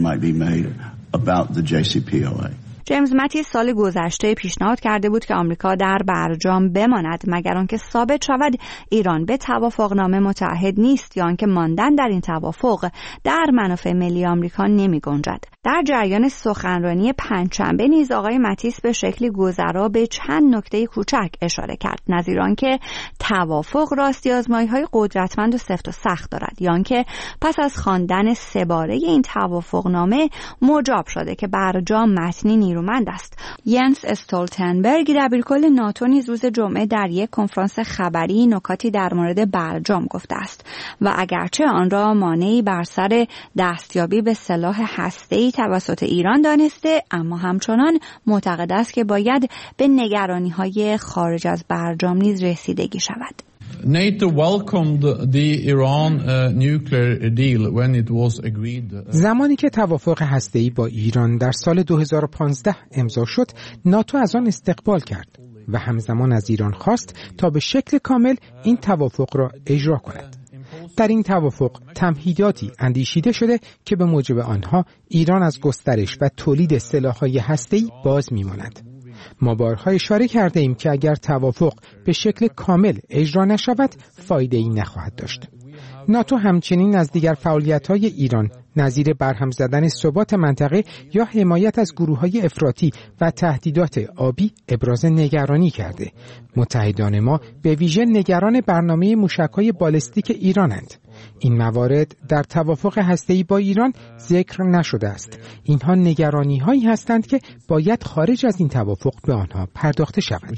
جیمز ماتیس سال گذشته پیشنهاد کرده بود که آمریکا در برجام بماند مگر آنکه ثابت شود ایران به توافقنامه متعهد نیست یا آنکه ماندن در این توافق در منافع ملی آمریکا نمی گنجد. در جریان سخنرانی پنجشنبه نیز آقای ماتیس به شکلی گذرا به چند نکته کوچک اشاره کرد، نظیر آنکه توافق راستی آزمایی‌های قدرتمند و سفت و سخت دارد یا آنکه پس از خواندن سه باره این توافقنامه مجاب شده که برجام متنی نیرومند است. ینس استولتنبرگ دبیرکل ناتو نیز روز جمعه در یک کنفرانس خبری نکاتی در مورد برجام گفته است و اگرچه آن را مانعی بر سر دستیابی به سلاح هسته‌ای توسط ایران دانسته، اما همچنان معتقد است که باید به نگرانی‌های خارج از برجام نیز رسیدگی شود. NATO welcomed the Iran uh, nuclear deal when it was agreed. زمانی که توافق هسته‌ای با ایران در سال دو هزار و پانزده امضا شد، ناتو از آن استقبال کرد و همزمان از ایران خواست تا به شکل کامل این توافق را اجرا کند. در این توافق تمهیداتی اندیشیده شده که به موجب آنها ایران از گسترش و تولید سلاح‌های هسته‌ای باز می‌ماند. ما بارها اشاره کرده ایم که اگر توافق به شکل کامل اجرا نشود فایده‌ای نخواهد داشت. ناتو همچنین از دیگر فعالیت‌های ایران نظیر برهم زدن ثبات منطقه یا حمایت از گروه‌های افراطی و تهدیدات آبی ابراز نگرانی کرده. متحدان ما به ویژه نگران برنامه موشک‌های بالستیک ایرانند. این موارد در توافق هسته‌ای با ایران ذکر نشده است. اینها نگرانی‌هایی هستند که باید خارج از این توافق به آنها پرداخته شود.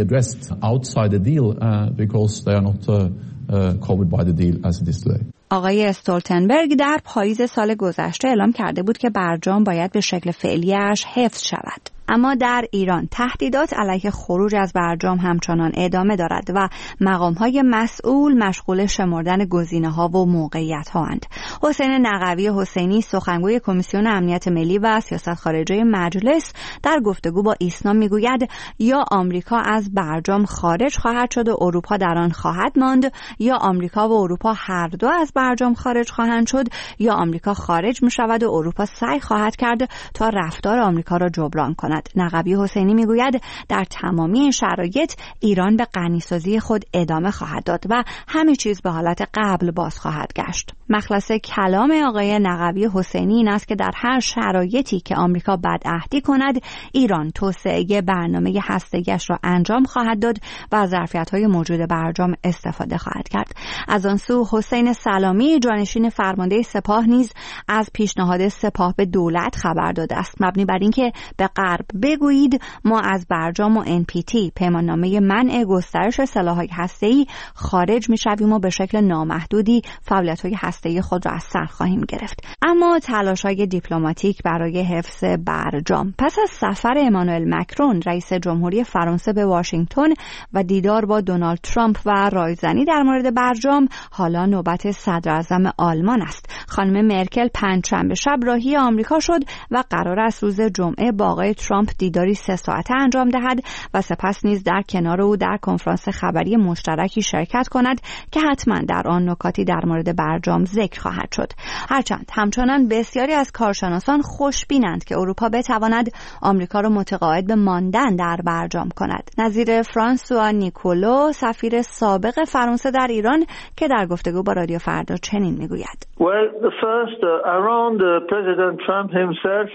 آقای استولتنبرگ در پاییز سال گذشته اعلام کرده بود که برجام باید به شکل فعلیش حفظ شود. اما در ایران تهدیدات علیه خروج از برجام همچنان ادامه دارد و مقام‌های مسئول مشغول شمردن گزینه‌ها و موقعیت‌هاند. حسین نقوی حسینی سخنگوی کمیسیون امنیت ملی و سیاست خارجی مجلس در گفتگو با ایسنا میگوید یا آمریکا از برجام خارج خواهد شد و اروپا در آن خواهد ماند، یا آمریکا و اروپا هر دو از برجام خارج خواهند شد، یا آمریکا خارج می‌شود و اروپا سعی خواهد کرد تا رفتار آمریکا را جبران کند. نقوی حسینی میگوید در تمامی این شرایط ایران به غنیسازی خود ادامه خواهد داد و همه چیز به حالت قبل باز خواهد گشت. مخلص کلام آقای نقوی حسینی این است که در هر شرایطی که آمریکا بدعهدی کند، ایران توسعه برنامه هسته‌ایش را انجام خواهد داد و از ظرفیت‌های موجود برجام استفاده خواهد کرد. از آن سو حسین سلامی جانشین فرمانده سپاه نیز از پیشنهاد سپاه به دولت خبر داده است، مبنی بر اینکه به غرب بگویید ما از برجام و ان پی تی پیماننامه منع گسترش سلاح‌های هسته‌ای خارج می‌شویم و به شکل نامحدودی فعالیت‌های هسته‌ای خود را از سر خواهیم گرفت. اما تلاش‌های دیپلماتیک برای حفظ برجام پس از سفر امانوئل مکرون رئیس جمهوری فرانسه به واشنگتن و دیدار با دونالد ترامپ و رایزنی در مورد برجام، حالا نوبت صدراعظم آلمان است. خانم مرکل پنجشنبه شب راهی آمریکا شد و قرار است روز جمعه با آقای ترامپ دیداری سه ساعته انجام دهد و سپس نیز در کنار او در کنفرانس خبری مشترکی شرکت کند که حتما در آن نکاتی در مورد برجام ذکر خواهد شد. هرچند همچنان بسیاری از کارشناسان خوشبینند که اروپا بتواند آمریکا را متقاعد به ماندن در برجام کند. نظیر فرانسوا نیکولو سفیر سابق فرانسه در ایران که در گفتگو با رادیو فردا چنین میگوید: Well, the first uh, around uh, President Trump himself.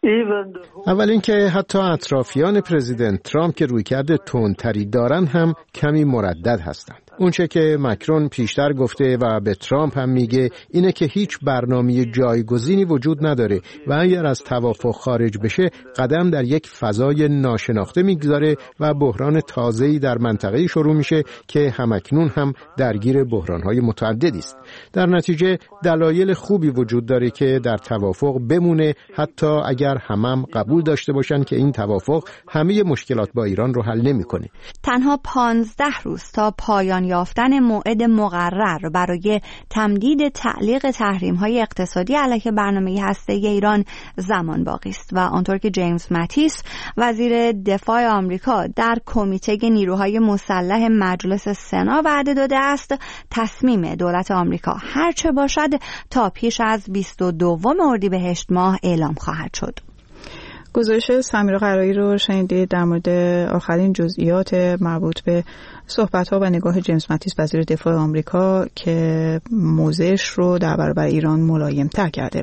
اول اینکه حتی اطرافیان پرزیدنت ترامپ که رویکرد تندتری دارن هم کمی مردد هستند. اونچه که مکرون پیشتر گفته و به ترامپ هم میگه اینه که هیچ برنامه جایگزینی وجود نداره و اگر از توافق خارج بشه قدم در یک فضای ناشناخته میگذاره و بحران تازه‌ای در منطقه شروع میشه که همکنون هم درگیر بحران‌های متعددی است. در نتیجه دلایل خوبی وجود داره که در توافق بمونه، حتی اگر همم هم قبول داشته باشن که این توافق همه مشکلات با ایران رو حل نمی‌کنه. تنها پانزده روز تا پایان یافتن موعد مقرر برای تمدید تعلیق تحریم‌های اقتصادی علیه برنامه هسته‌ای ایران زمان باقی است و آنطور که جیمز ماتیس وزیر دفاع آمریکا در کمیته نیروهای مسلح مجلس سنا وعده داده است، تصمیم دولت آمریکا هرچه باشد تا پیش از بیست و دوم اردیبهشت ماه اعلام خواهد شد. گزارش سمیرا قرایی رو شنیدید در مورد آخرین جزئیات مربوط به صحبت‌ها و نگاه جیمز ماتیس وزیر دفاع آمریکا که موضعش رو در برابر ایران ملایم‌تر کرده.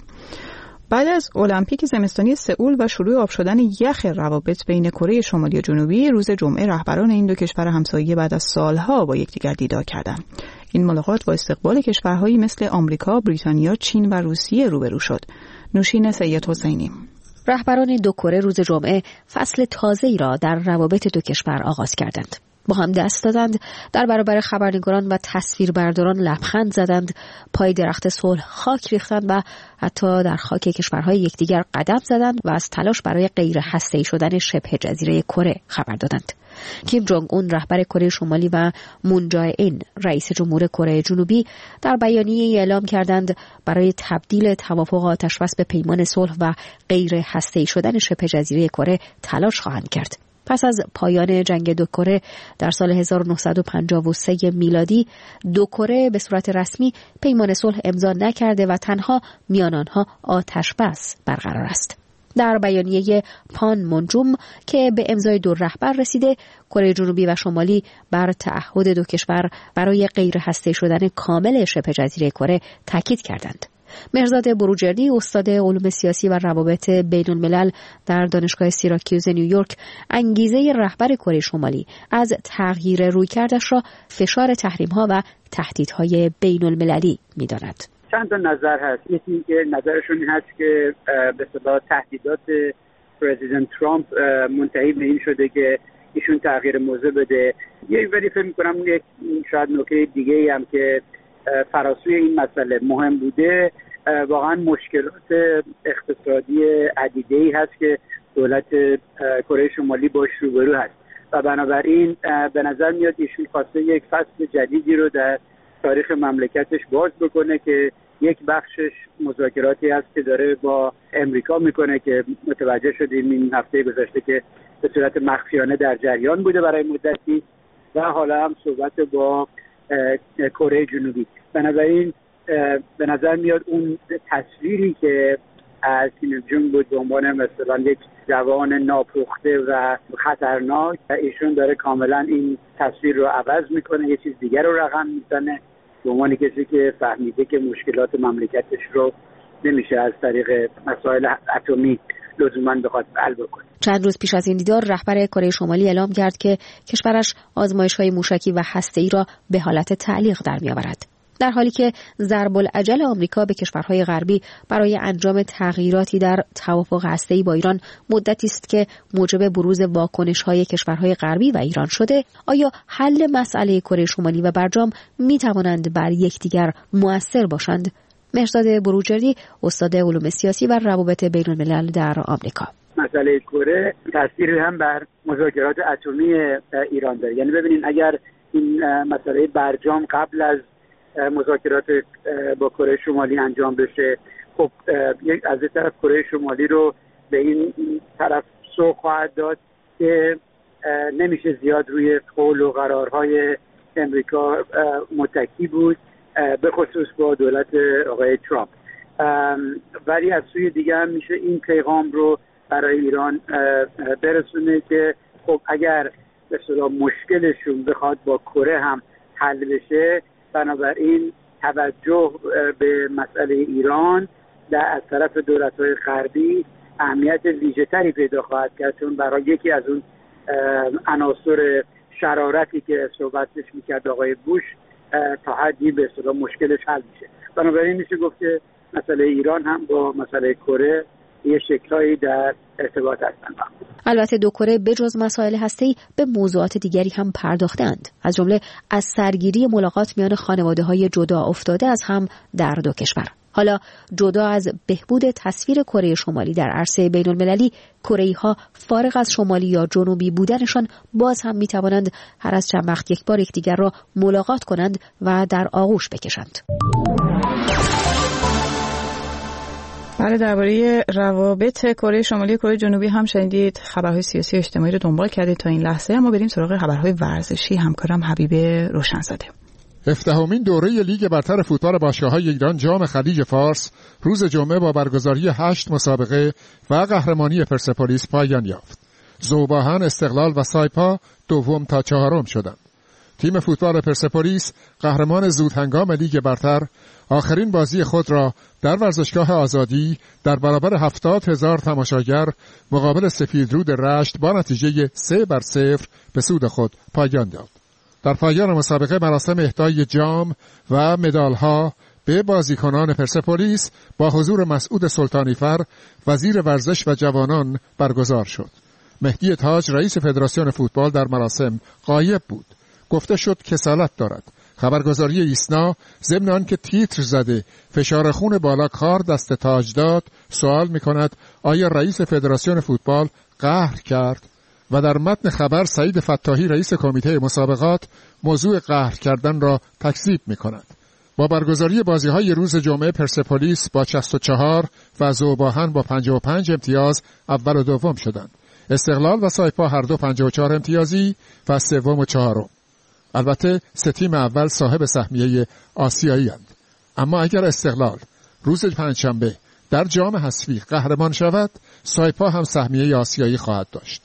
بعد از المپیک زمستانی سئول و شروع آب شدن یخ روابط بین کره شمالی و جنوبی، روز جمعه رهبران این دو کشور همسایه بعد از سالها با یکدیگر دیدار کردند. این ملاقات با استقبال کشورهایی مثل آمریکا، بریتانیا، چین و روسیه روبرو شد. نوشین سید حسینی. رهبران دو کره روز جمعه فصل تازه‌ای را در روابط دو کشور آغاز کردند. با هم دست دادند، در برابر خبرنگاران و تصویربرداران لبخند زدند، پای درخت صلح خاک ریختند و حتی در خاک کشورهای یکدیگر قدم زدند و از تلاش برای غیر هسته‌ای شدن شبه جزیره کره خبر دادند. کیم جونگ اون رهبر کره شمالی و مون جای این رئیس جمهور کره جنوبی در بیانیه‌ای اعلام کردند برای تبدیل توافق آتش‌بس به پیمان صلح و غیر هسته‌ای شدن شبه جزیره کره تلاش خواهند کرد. پس از پایان جنگ دو کره در سال هزار و نهصد و پنجاه و سه میلادی، دو کره به صورت رسمی پیمان صلح امضا نکرده و تنها میان آنها آتش بس برقرار است. در بیانیه پان منجوم که به امضای دو رهبر رسیده، کره جنوبی و شمالی بر تعهد دو کشور برای غیر هسته‌ای شدن کامل شبه جزیره کره تاکید کردند. مهرزاد بروجردی استاد علوم سیاسی و روابط بین الملل در دانشگاه سیراکیوز نیویورک انگیزه رهبر کره شمالی از تغییر رویکردش را فشار تحریم‌ها و تهدیدهای بین المللی می‌داند. چند تا نظر هست. یکی که نظرشون هست که به اصطلاح تهدیدات پرزیدنت ترامپ منتهی به این شده که ایشون تغییر موضع بده. یه ولی فکر می‌کنم یک شاید نکته دیگه‌ای هم که فراسوی این مسئله مهم بوده، واقعا مشکلات اقتصادی عدیده‌ای هست که دولت کره شمالی باش روبرو هست و بنابراین به نظر میاد ایشون خواسته یک فصل جدیدی رو در تاریخ مملکتش باز بکنه که یک بخشش مذاکراتی هست که داره با امریکا میکنه که متوجه شدیم این هفته گذشته که به صورت مخفیانه در جریان بوده برای مدتی و حالا هم صحبت با کره جنوبی. بنابراین به نظر میاد اون تصویری که از کیم جونگ بود به عنوان مثلا یک جوان ناپخته و خطرناک، ایشون داره کاملا این تصویر رو عوض میکنه، یه چیز دیگر رو رقم میزنه به عنوان کسی که فهمیده که مشکلات مملکتش رو نمیشه از طریق مسائل اتمی لزوما بخواد حل بکنه. چند روز پیش از این دیدار رهبر کره شمالی اعلام کرد که کشورش آزمایش‌های موشکی و هسته‌ای را به حالت تعلیق در می‌آورد، در حالی که ضرب العجل آمریکا به کشورهای غربی برای انجام تغییراتی در توافق هسته‌ای با ایران مدتی است که موجب بروز واکنش‌های کشورهای غربی و ایران شده. آیا حل مسئله کره شمالی و برجام می‌توانند بر یکدیگر مؤثر باشند؟ مهرداد بروجردی، استاد علوم سیاسی و روابط بین‌الملل در آمریکا: مسئله کره تأثیری هم بر مذاکرات اتمی ایران داره. یعنی ببینید اگر این مسئله برجام قبل از مذاکرات با کره شمالی انجام بشه، خب از این طرف کره شمالی رو به این طرف سوق خواهد داد که نمیشه زیاد روی قول و قرارهای امریکا متکی بود، به خصوص با دولت آقای ترامپ. ولی از سوی دیگه هم میشه این پیغام رو برای ایران برسونه که خب اگر به اصطلاح مشکلشون بخواد با کره هم حل بشه، بنابراین توجه به مسئله ایران در از طرف دولت‌های غربی اهمیت ویژه‌تری پیدا خواهد کرد، چون برای یکی از اون عناصر شرارتی که صحبتش میکرد آقای بوش تا حدی به اصطلاح مشکلش حل میشه. بنابراین میشه گفت که مسئله ایران هم با مسئله کره یه شکل‌هایی در ارتباط هستند. البته دو کره بجز مسائل هسته‌ای به موضوعات دیگری هم پرداختند، از جمله از سرگیری ملاقات میان خانواده‌های جدا افتاده از هم در دو کشور. حالا جدا از بهبود تصویر کره شمالی در عرصه بین‌المللی، کره‌ای‌ها فارغ از شمالی یا جنوبی بودنشان باز هم می‌توانند هر از چند وقت یک بار یکدیگر را ملاقات کنند و در آغوش بکشند. بله، درباره روابط کره شمالی و کره جنوبی هم شنیدید، خبرهای سیاسی و اجتماعی رو دنبال کردید تا این لحظه. اما بریم سراغ خبرهای ورزشی. همکارم حبیب روشنزاده. هفدهمین دوره لیگ برتر فوتبال باشگاه‌های ایران جام خلیج فارس روز جمعه با برگزاری هشت مسابقه و قهرمانی پرسپولیس پایان یافت. ذوباهن، استقلال و سایپا دوم تا چهارم شدند. تیم فوتبال پرسپولیس قهرمان زودهنگام لیگ برتر آخرین بازی خود را در ورزشگاه آزادی در برابر هفتاد هزار تماشاگر مقابل سپیدرود رشت با نتیجه سه بر صفر به سود خود پایان داد. در پایان مسابقه مراسم اهدای جام و مدالها به بازیکنان پرسپولیس با حضور مسعود سلطانیفر وزیر ورزش و جوانان برگزار شد. مهدی تاج رئیس فدراسیون فوتبال در مراسم غایب بود. گفته شد کسالت دارد. خبرگزاری ایسنا ضمن آنکه تیتر زده فشار خون بالا کار دست تاج داد سوال می‌کند آیا رئیس فدراسیون فوتبال قهر کرد؟ و در متن خبر سعید فتاحی رئیس کمیته مسابقات موضوع قهر کردن را تکذیب می‌کند. با برگزاری بازی‌های روز جمعه پرسپولیس با شصت و چهار و ذوباهن با پنجاه و پنج امتیاز اول و دوم شدند. استقلال و سایپا هر دو پنجاه و چهار امتیازی و سوم و چهارم. البته سه تیم اول صاحب سهمیه آسیایی اند. اما اگر استقلال روز پنجشنبه در جام حذفی قهرمان شود، سایپا هم سهمیه آسیایی خواهد داشت.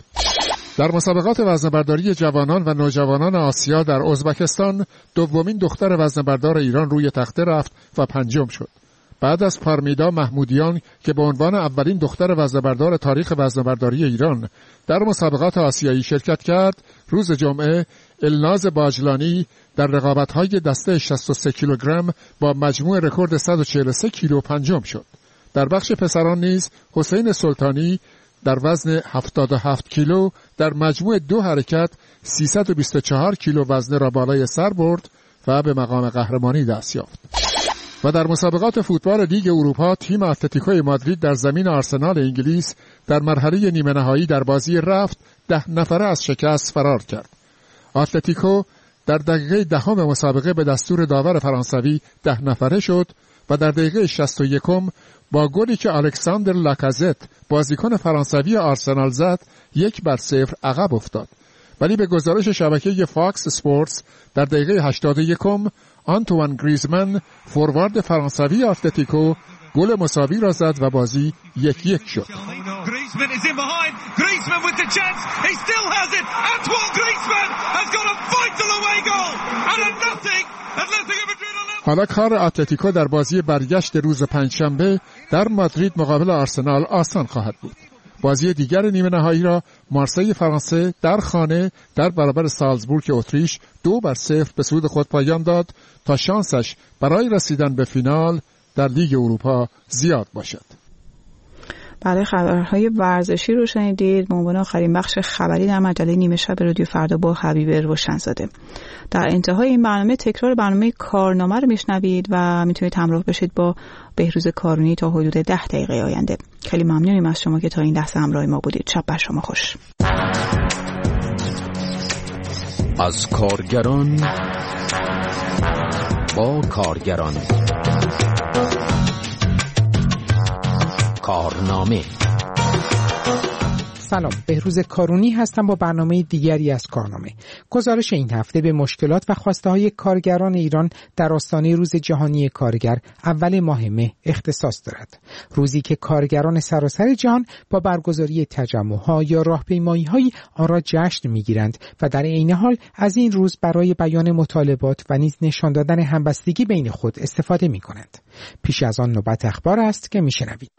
در مسابقات وزنه‌برداری جوانان و نوجوانان آسیا در ازبکستان دومین دختر وزنه‌بردار ایران روی تخته رفت و پنجم شد. بعد از پارمیدا محمودیان که به عنوان اولین دختر وزنه‌بردار تاریخ وزنه‌برداری ایران در مسابقات آسیایی شرکت کرد، روز جمعه الناز باجلانی در رقابت‌های دسته شصت و سه کیلوگرم با مجموع رکورد صد و چهل و سه کیلو پنجم شد. در بخش پسران نیز حسین سلطانی در وزن هفتاد و هفت کیلو در مجموع دو حرکت سیصد و بیست و چهار کیلو وزنه را بالای سر برد و به مقام قهرمانی دست یافت. و در مسابقات فوتبال لیگ اروپا تیم اتلتیکو مادرید در زمین آرسنال انگلیس در مرحله نیمه نهایی در بازی رفت ده نفره از شکست فرار کرد. اتلتیکو در دقیقه دهم مسابقه به دستور داور فرانسوی ده نفره شد و در دقیقه شصت و یکم با گلی که الکساندر لاکازت بازیکن فرانسوی آرسنال زد یک بر صفر عقب افتاد. ولی به گزارش شبکه فاکس اسپورتس در دقیقه هشتاد و یکم آنتوان گریزمان فوروارد فرانسوی اتلتیکو گل مساوی را زد و بازی یک یک شد. حالا کار اتلتیکو در بازی برگشت روز پنجشنبه در مادرید مقابل آرسنال آسان خواهد بود. بازی دیگر نیمه نهایی را مارسی فرانسه در خانه در برابر سالزبورگ اتریش دو بر صفر به سود خود پایان داد تا شانسش برای رسیدن به فینال در لیگ اروپا زیاد باشد. برای خبرهای ورزشی رو شنیدید. به عنوان آخرین بخش خبری در مجله نیمه شب رادیو فردا با حبیب روشنزاده. در انتهای این برنامه تکرار برنامه کارنامه رو میشنوید و میتونید همراه بشید با بهروز کارونی تا حدود ده دقیقه آینده. خیلی ممنونیم از شما که تا این لحظه همراه ما بودید. شب بر شما خوش. از کارگران با کارگران کارنامه. سلام، بهروز کارونی هستم با برنامه دیگری از کارنامه. گزارش این هفته به مشکلات و خواسته های کارگران ایران در آستانه روز جهانی کارگر اول ماه مه اختصاص دارد. روزی که کارگران سراسر جهان با برگزاری تجمع‌ها یا راهپیمایی‌های آن را جشن می‌گیرند و در عین حال از این روز برای بیان مطالبات و نیز نشان دادن همبستگی بین خود استفاده می‌کنند. پیش از آن نوبت اخبار است که می‌شنوید.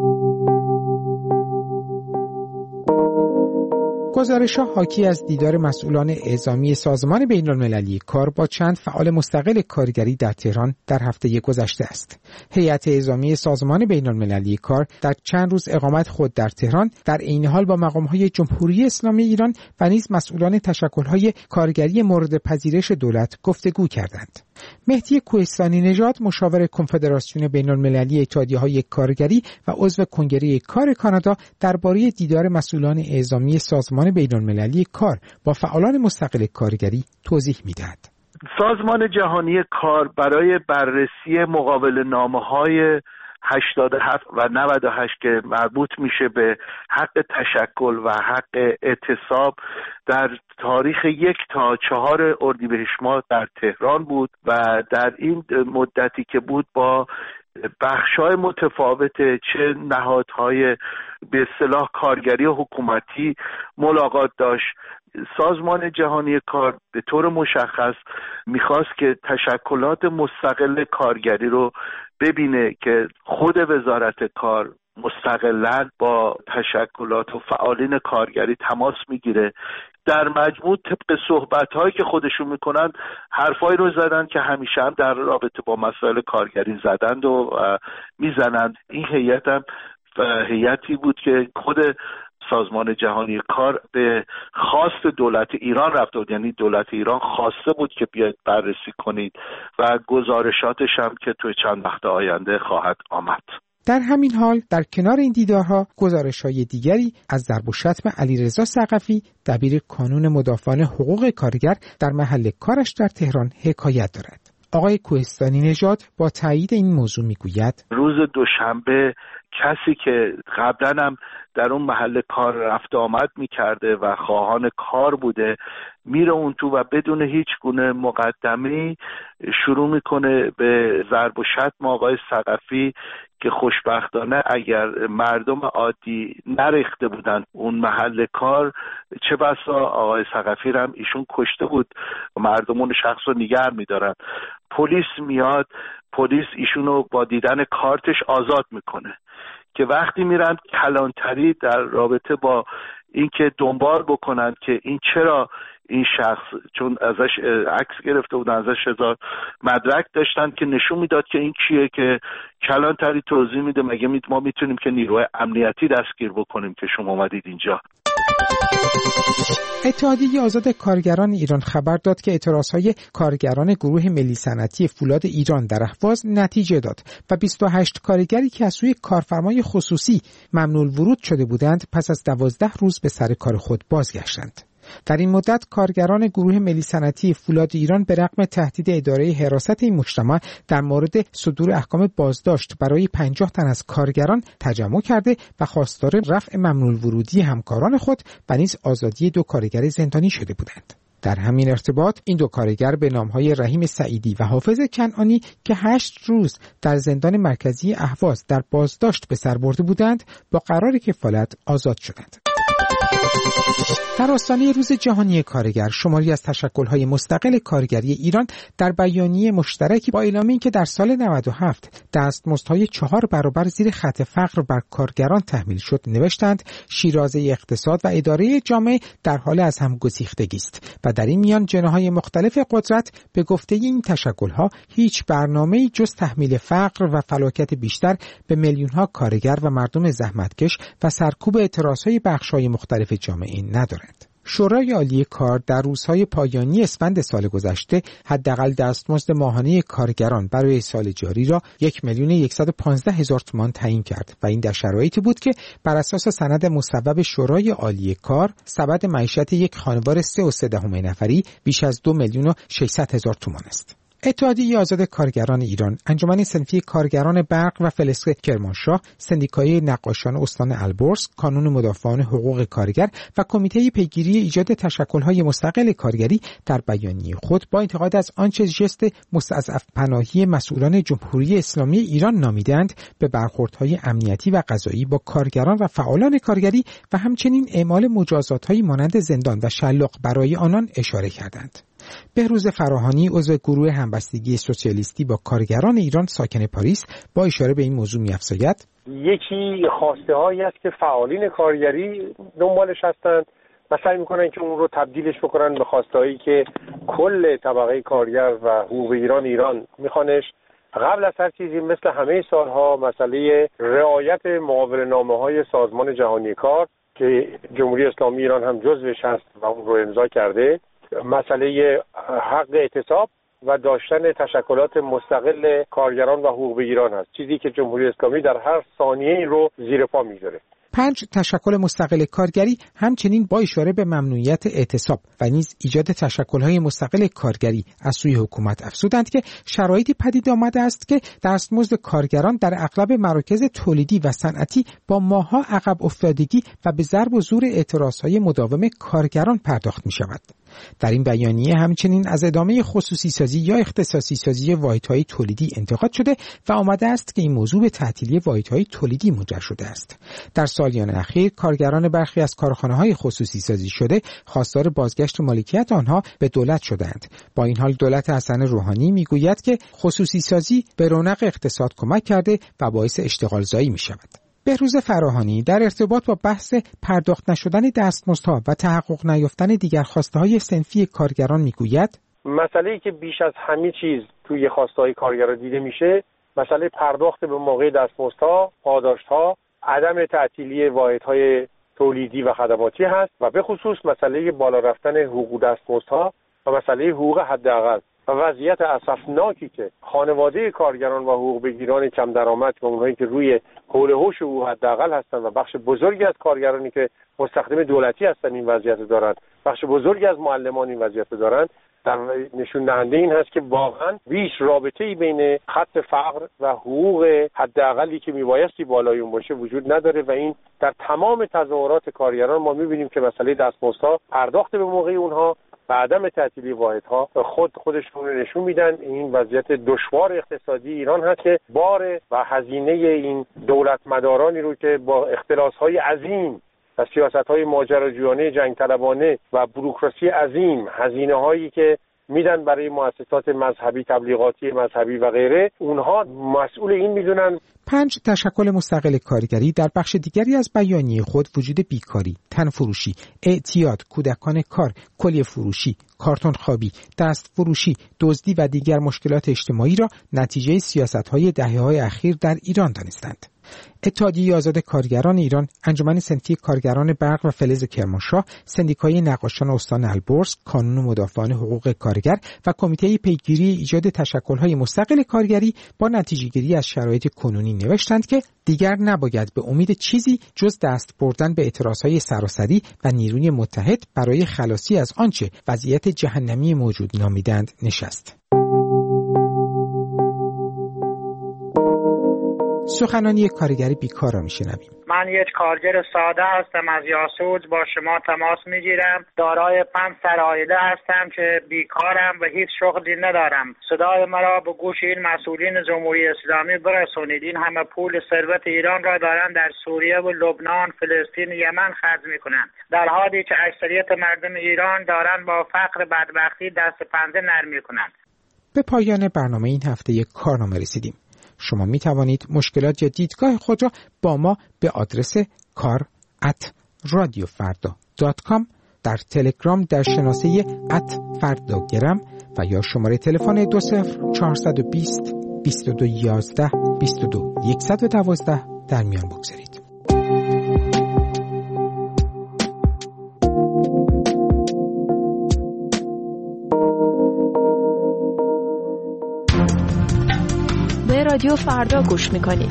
گزارش‌ها حاکی از دیدار مسئولان اعزامی سازمان بین‌المللی کار با چند فعال مستقل کارگری در تهران در هفته گذشته است. هیئت اعزامی سازمان بین‌المللی کار در چند روز اقامت خود در تهران در عین حال با مقام‌های جمهوری اسلامی ایران و نیز مسئولان تشکل‌های کارگری مورد پذیرش دولت گفتگو کردند. مهدی کوهستانی نژاد، مشاور کنفدراسیون بین‌المللی اتحادیه‌های کارگری و عضو کنگره کار کانادا، درباره دیدار مسئولان اعزامی سازمان بین‌المللی کار با فعالان مستقل کارگری توضیح می‌دهد. سازمان جهانی کار برای بررسی مقابل نامه‌های هشتاد و هفت و نود و هشت که مربوط میشه به حق تشکل و حق اعتصاب در تاریخ یک تا چهار اردیبهشت ماه در تهران بود و در این مدتی که بود با بخش‌های متفاوت چه نهادهای به اصطلاح کارگری و حکومتی ملاقات داشت. سازمان جهانی کار به طور مشخص میخواست که تشکلات مستقل کارگری رو ببینه که خود وزارت کار مستقلاً با تشکلات و فعالین کارگری تماس میگیره. در مجموع طبق صحبت‌هایی که خودشون میکنن حرفایی رو زدن که همیشه هم در رابطه با مسائل کارگری زدند و میزنند. این هیئت هم هیئتی بود که خود سازمان جهانی کار به خواست دولت ایران رفته بود، یعنی دولت ایران خواسته بود که بیاید بررسی کنید و گزارشاتش هم که توی چند وقت آینده خواهد آمد. در همین حال در کنار این دیدارها گزارش‌های دیگری از ضرب و شتم علیرضا ثقفی، دبیر کانون مدافعان حقوق کارگر در محل کارش در تهران حکایت دارد. آقای کوهستانی نژاد با تایید این موضوع میگوید روز دوشنبه کسی که قبلا هم در اون محل کار رفت آمد میکرده و خواهان کار بوده میره اون تو و بدون هیچ گونه مقدمه‌ای شروع میکنه به ضرب و شتم آقای ثقفی که خوشبختانه اگر مردم عادی نریخته بودن اون محل کار چه بسا آقای ثقفی هم ایشون کشته بود. مردم اون شخص رو نگه میدارن. پلیس میاد، پلیس ایشونو با دیدن کارتش آزاد میکنه که وقتی میرن کلانتری در رابطه با اینکه دنبال بکنن که این چرا این شخص، چون ازش عکس گرفته بودن، ازش هزار مدرک داشتن که نشون میداد که این کیه، که کلانتری توضیح میده مگه ما میتونیم که نیروی امنیتی دستگیر بکنیم که شما اومدید اینجا. اتحادیه آزاد کارگران ایران خبر داد که اعتراضهای کارگران گروه ملی صنعتی فولاد ایران در اهواز نتیجه داد و بیست و هشت کارگری که از سوی کارفرمای خصوصی ممنوع ورود شده بودند پس از دوازده روز به سر کار خود بازگشتند. در این مدت کارگران گروه ملی صنعتی فولاد ایران به رغم تهدید اداره حراست این مجتمع در مورد صدور احکام بازداشت برای پنجاه تن از کارگران تجمع کرده و خواستار رفع ممنوع ورودی همکاران خود و نیز آزادی دو کارگر زندانی شده بودند. در همین ارتباط این دو کارگر به نامهای رحیم سعیدی و حافظ کنعانی که هشت روز در زندان مرکزی اهواز در بازداشت به سر برده بودند با قرار کفالت آزاد شدند. در آستانه روز جهانی کارگر، شماری از تشکل‌های مستقل کارگری ایران در بیانیه مشترکی با اعلامی اینکه در سال نود و هفت دستمزدهای چهار برابر زیر خط فقر بر کارگران تحمیل شد نوشتند شیرازه اقتصاد و اداره جامعه در حال از هم گسیختگی است و در این میان جناح‌های مختلف قدرت به گفته این تشکل‌ها هیچ برنامه‌ای جز تحمیل فقر و فلاکت بیشتر به میلیون‌ها کارگر و مردم زحمتکش و سرکوب اعتراض‌های بخش‌های مختلف جامعه ندارند. شورای عالی کار در روزهای پایانی اسفند سال گذشته حداقل دستمزد ماهانه کارگران برای سال جاری را یک میلیون و صد و پانزده هزار تومان تعیین کرد و این در شرایطی بود که بر اساس سند مصوب شورای عالی کار سبد معیشت یک خانوار سه و سه دهم نفری بیش از دو میلیون و ششصد هزار تومان است. اتحادیه آزاد کارگران ایران، انجمن صنفی کارگران برق و فلز کرمانشاه، سندیکای نقاشان استان البرز، کانون مدافعان حقوق کارگر و کمیته پیگیری ایجاد تشکل‌های مستقل کارگری در بیانیه خود با انتقاد از آنچه ژست مستضعف پناهی مسئولان جمهوری اسلامی ایران نامیدند به برخوردهای امنیتی و قضایی با کارگران و فعالان کارگری و همچنین اعمال مجازات‌های مانند زندان و شلاق برای آنان اشاره کردند. بهروز فراهانی عضو گروه همبستگی سوسیالیستی با کارگران ایران ساکن پاریس با اشاره به این موضوع می‌افزاید: یکی خواسته هایی است که فعالین کارگری دنبالش هستند و سعی می‌کنن که اون رو تبدیلش بکنن به خواسته هایی که کل طبقه کارگر و حقوق ایران ایران میخوانش. قبل از هر چیزی مثل همه سالها مسئله رعایت مقابله‌نامه‌های سازمان جهانی کار که جمهوری اسلامی ایران هم جزوش هست و اون رو امضا کرده، مسئله حق اعتصاب و داشتن تشکلات مستقل کارگران و حقوق ایران هست، چیزی که جمهوری اسلامی در هر ثانیه این رو زیر پا میذاره. پنج تشکل مستقل کارگری همچنین با اشاره به ممنوعیت اعتصاب و نیز ایجاد تشکل‌های مستقل کارگری از سوی حکومت افزودند که شرایطی پدید آمده است که دستمزد کارگران در اغلب مراکز تولیدی و صنعتی با ماه‌ها عقب افتادگی و به ضرب و زور اعتراض‌های مداوم کارگران پرداخت می‌شود. در این بیانیه همچنین از ادامه خصوصی سازی یا اختصاصی سازی واحدهای تولیدی انتقاد شده و آمده است که این موضوع به تعطیلی واحدهای تولیدی منجر شده است. در سالیان اخیر کارگران برخی از کارخانه‌های خصوصی سازی شده خواستار بازگشت مالکیت آنها به دولت شدند. با این حال دولت حسن روحانی میگوید که خصوصی سازی به رونق اقتصاد کمک کرده و باعث اشتغال زایی می‌شود. بهروز فراهانی در ارتباط با بحث پرداخت نشدن دستمزدها و تحقق نیافتن دیگر خواسته‌های صنفی کارگران میگوید: مسئله‌ای که بیش از همه چیز توی خواسته‌های کارگران دیده میشه مسئله پرداخت به موقع دستمزدها، پاداشت‌ها، عدم تعطیلی واحدهای تولیدی و خدماتی هست و به خصوص مسئله بالا رفتن حقوق دستمزدها و مسئله حقوق حداقل و وضعیت اسفناکی که خانواده کارگران و حقوق بگیران کم درآمد و اونهایی که روی حول و حوش حقوق حداقل هستند و بخش بزرگی از کارگرانی که مستخدم دولتی هستند این وضعیت دارند، بخش بزرگی از معلمان این وضعیت دارند، در نشون دهنده این هست که واقعا بیش رابطه‌ای بین خط فقر و حقوق حداقلی که میبایستی بالای اون باشه وجود نداره و این در تمام تظاهرات کارگران ما میبینیم که مسئله دستمزدها، پرداخت به موقع اونها و عدم تعطیلی واحدها خود خودشون رو نشون میدن. این وضعیت دشوار اقتصادی ایران هست که بار و هزینه این دولت مدارانی رو که با اختلاس‌های عظیم و سیاست‌های ماجراجویانه جنگ طلبانه و بوروکراسی عظیم، هزینه‌هایی که میدن برای مؤسسات مذهبی، تبلیغاتی مذهبی و غیره، اونها مسئول این میدونن. پنج تشکل مستقل کارگری در بخش دیگری از بیانیه خود وجود بیکاری، تنفروشی، اعتیاد، کودکان کار، کلیه فروشی، کارتون خوابی، دست فروشی، دزدی و دیگر مشکلات اجتماعی را نتیجه سیاست‌های دهه‌های اخیر در ایران دانستند. اتحادیه آزاد کارگران ایران، انجمن صنفی کارگران برق و فلز کرمانشاه، سندیکای نقاشان استان البرز، کانون مدافعان حقوق کارگر و کمیته پیگیری ایجاد تشکل‌های مستقل کارگری با نتیجه‌گیری از شرایط کنونی نوشتند که دیگر نباید به امید چیزی جز دست بردن به اعتراضهای سراسری و نیروی متحد برای خلاصی از آنچه وضعیت جهنمی موجود نامیدند نشست. سخنرانی کارگری بیکار را میشنویم. من یک کارگر ساده هستم از یاسوج، با شما تماس میگیرم. دارای پنج سر عایله هستم که بیکارم و هیچ شغلی ندارم. صدای مرا به گوش این مسئولین جمهوری اسلامی برسونید. این همه پول ثروت ایران را دارن در سوریه و لبنان، فلسطین، یمن خرج میکنن، در حالی که اکثریت مردم ایران دارن با فقر بدبختی دست پنجه نرم میکنن. به پایان برنامه این هفته یک کارنامه رسیدیم. شما می توانید مشکلات یا دیدگاه خود را با ما به آدرس کار ات رادیو فردا دات کام، در تلگرام در شناسه ات فرداگرم و یا شماره تلفن دو صفر چهارصد و بیست بیست و دو یازده بیست و دو صد و دوازده در میان بگذارید. رادیو فردا گوش میکنید.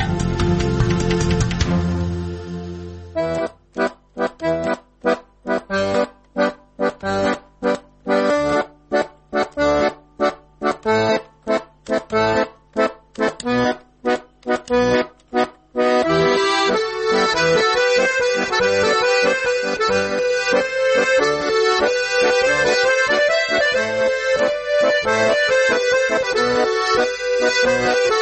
We'll be right back.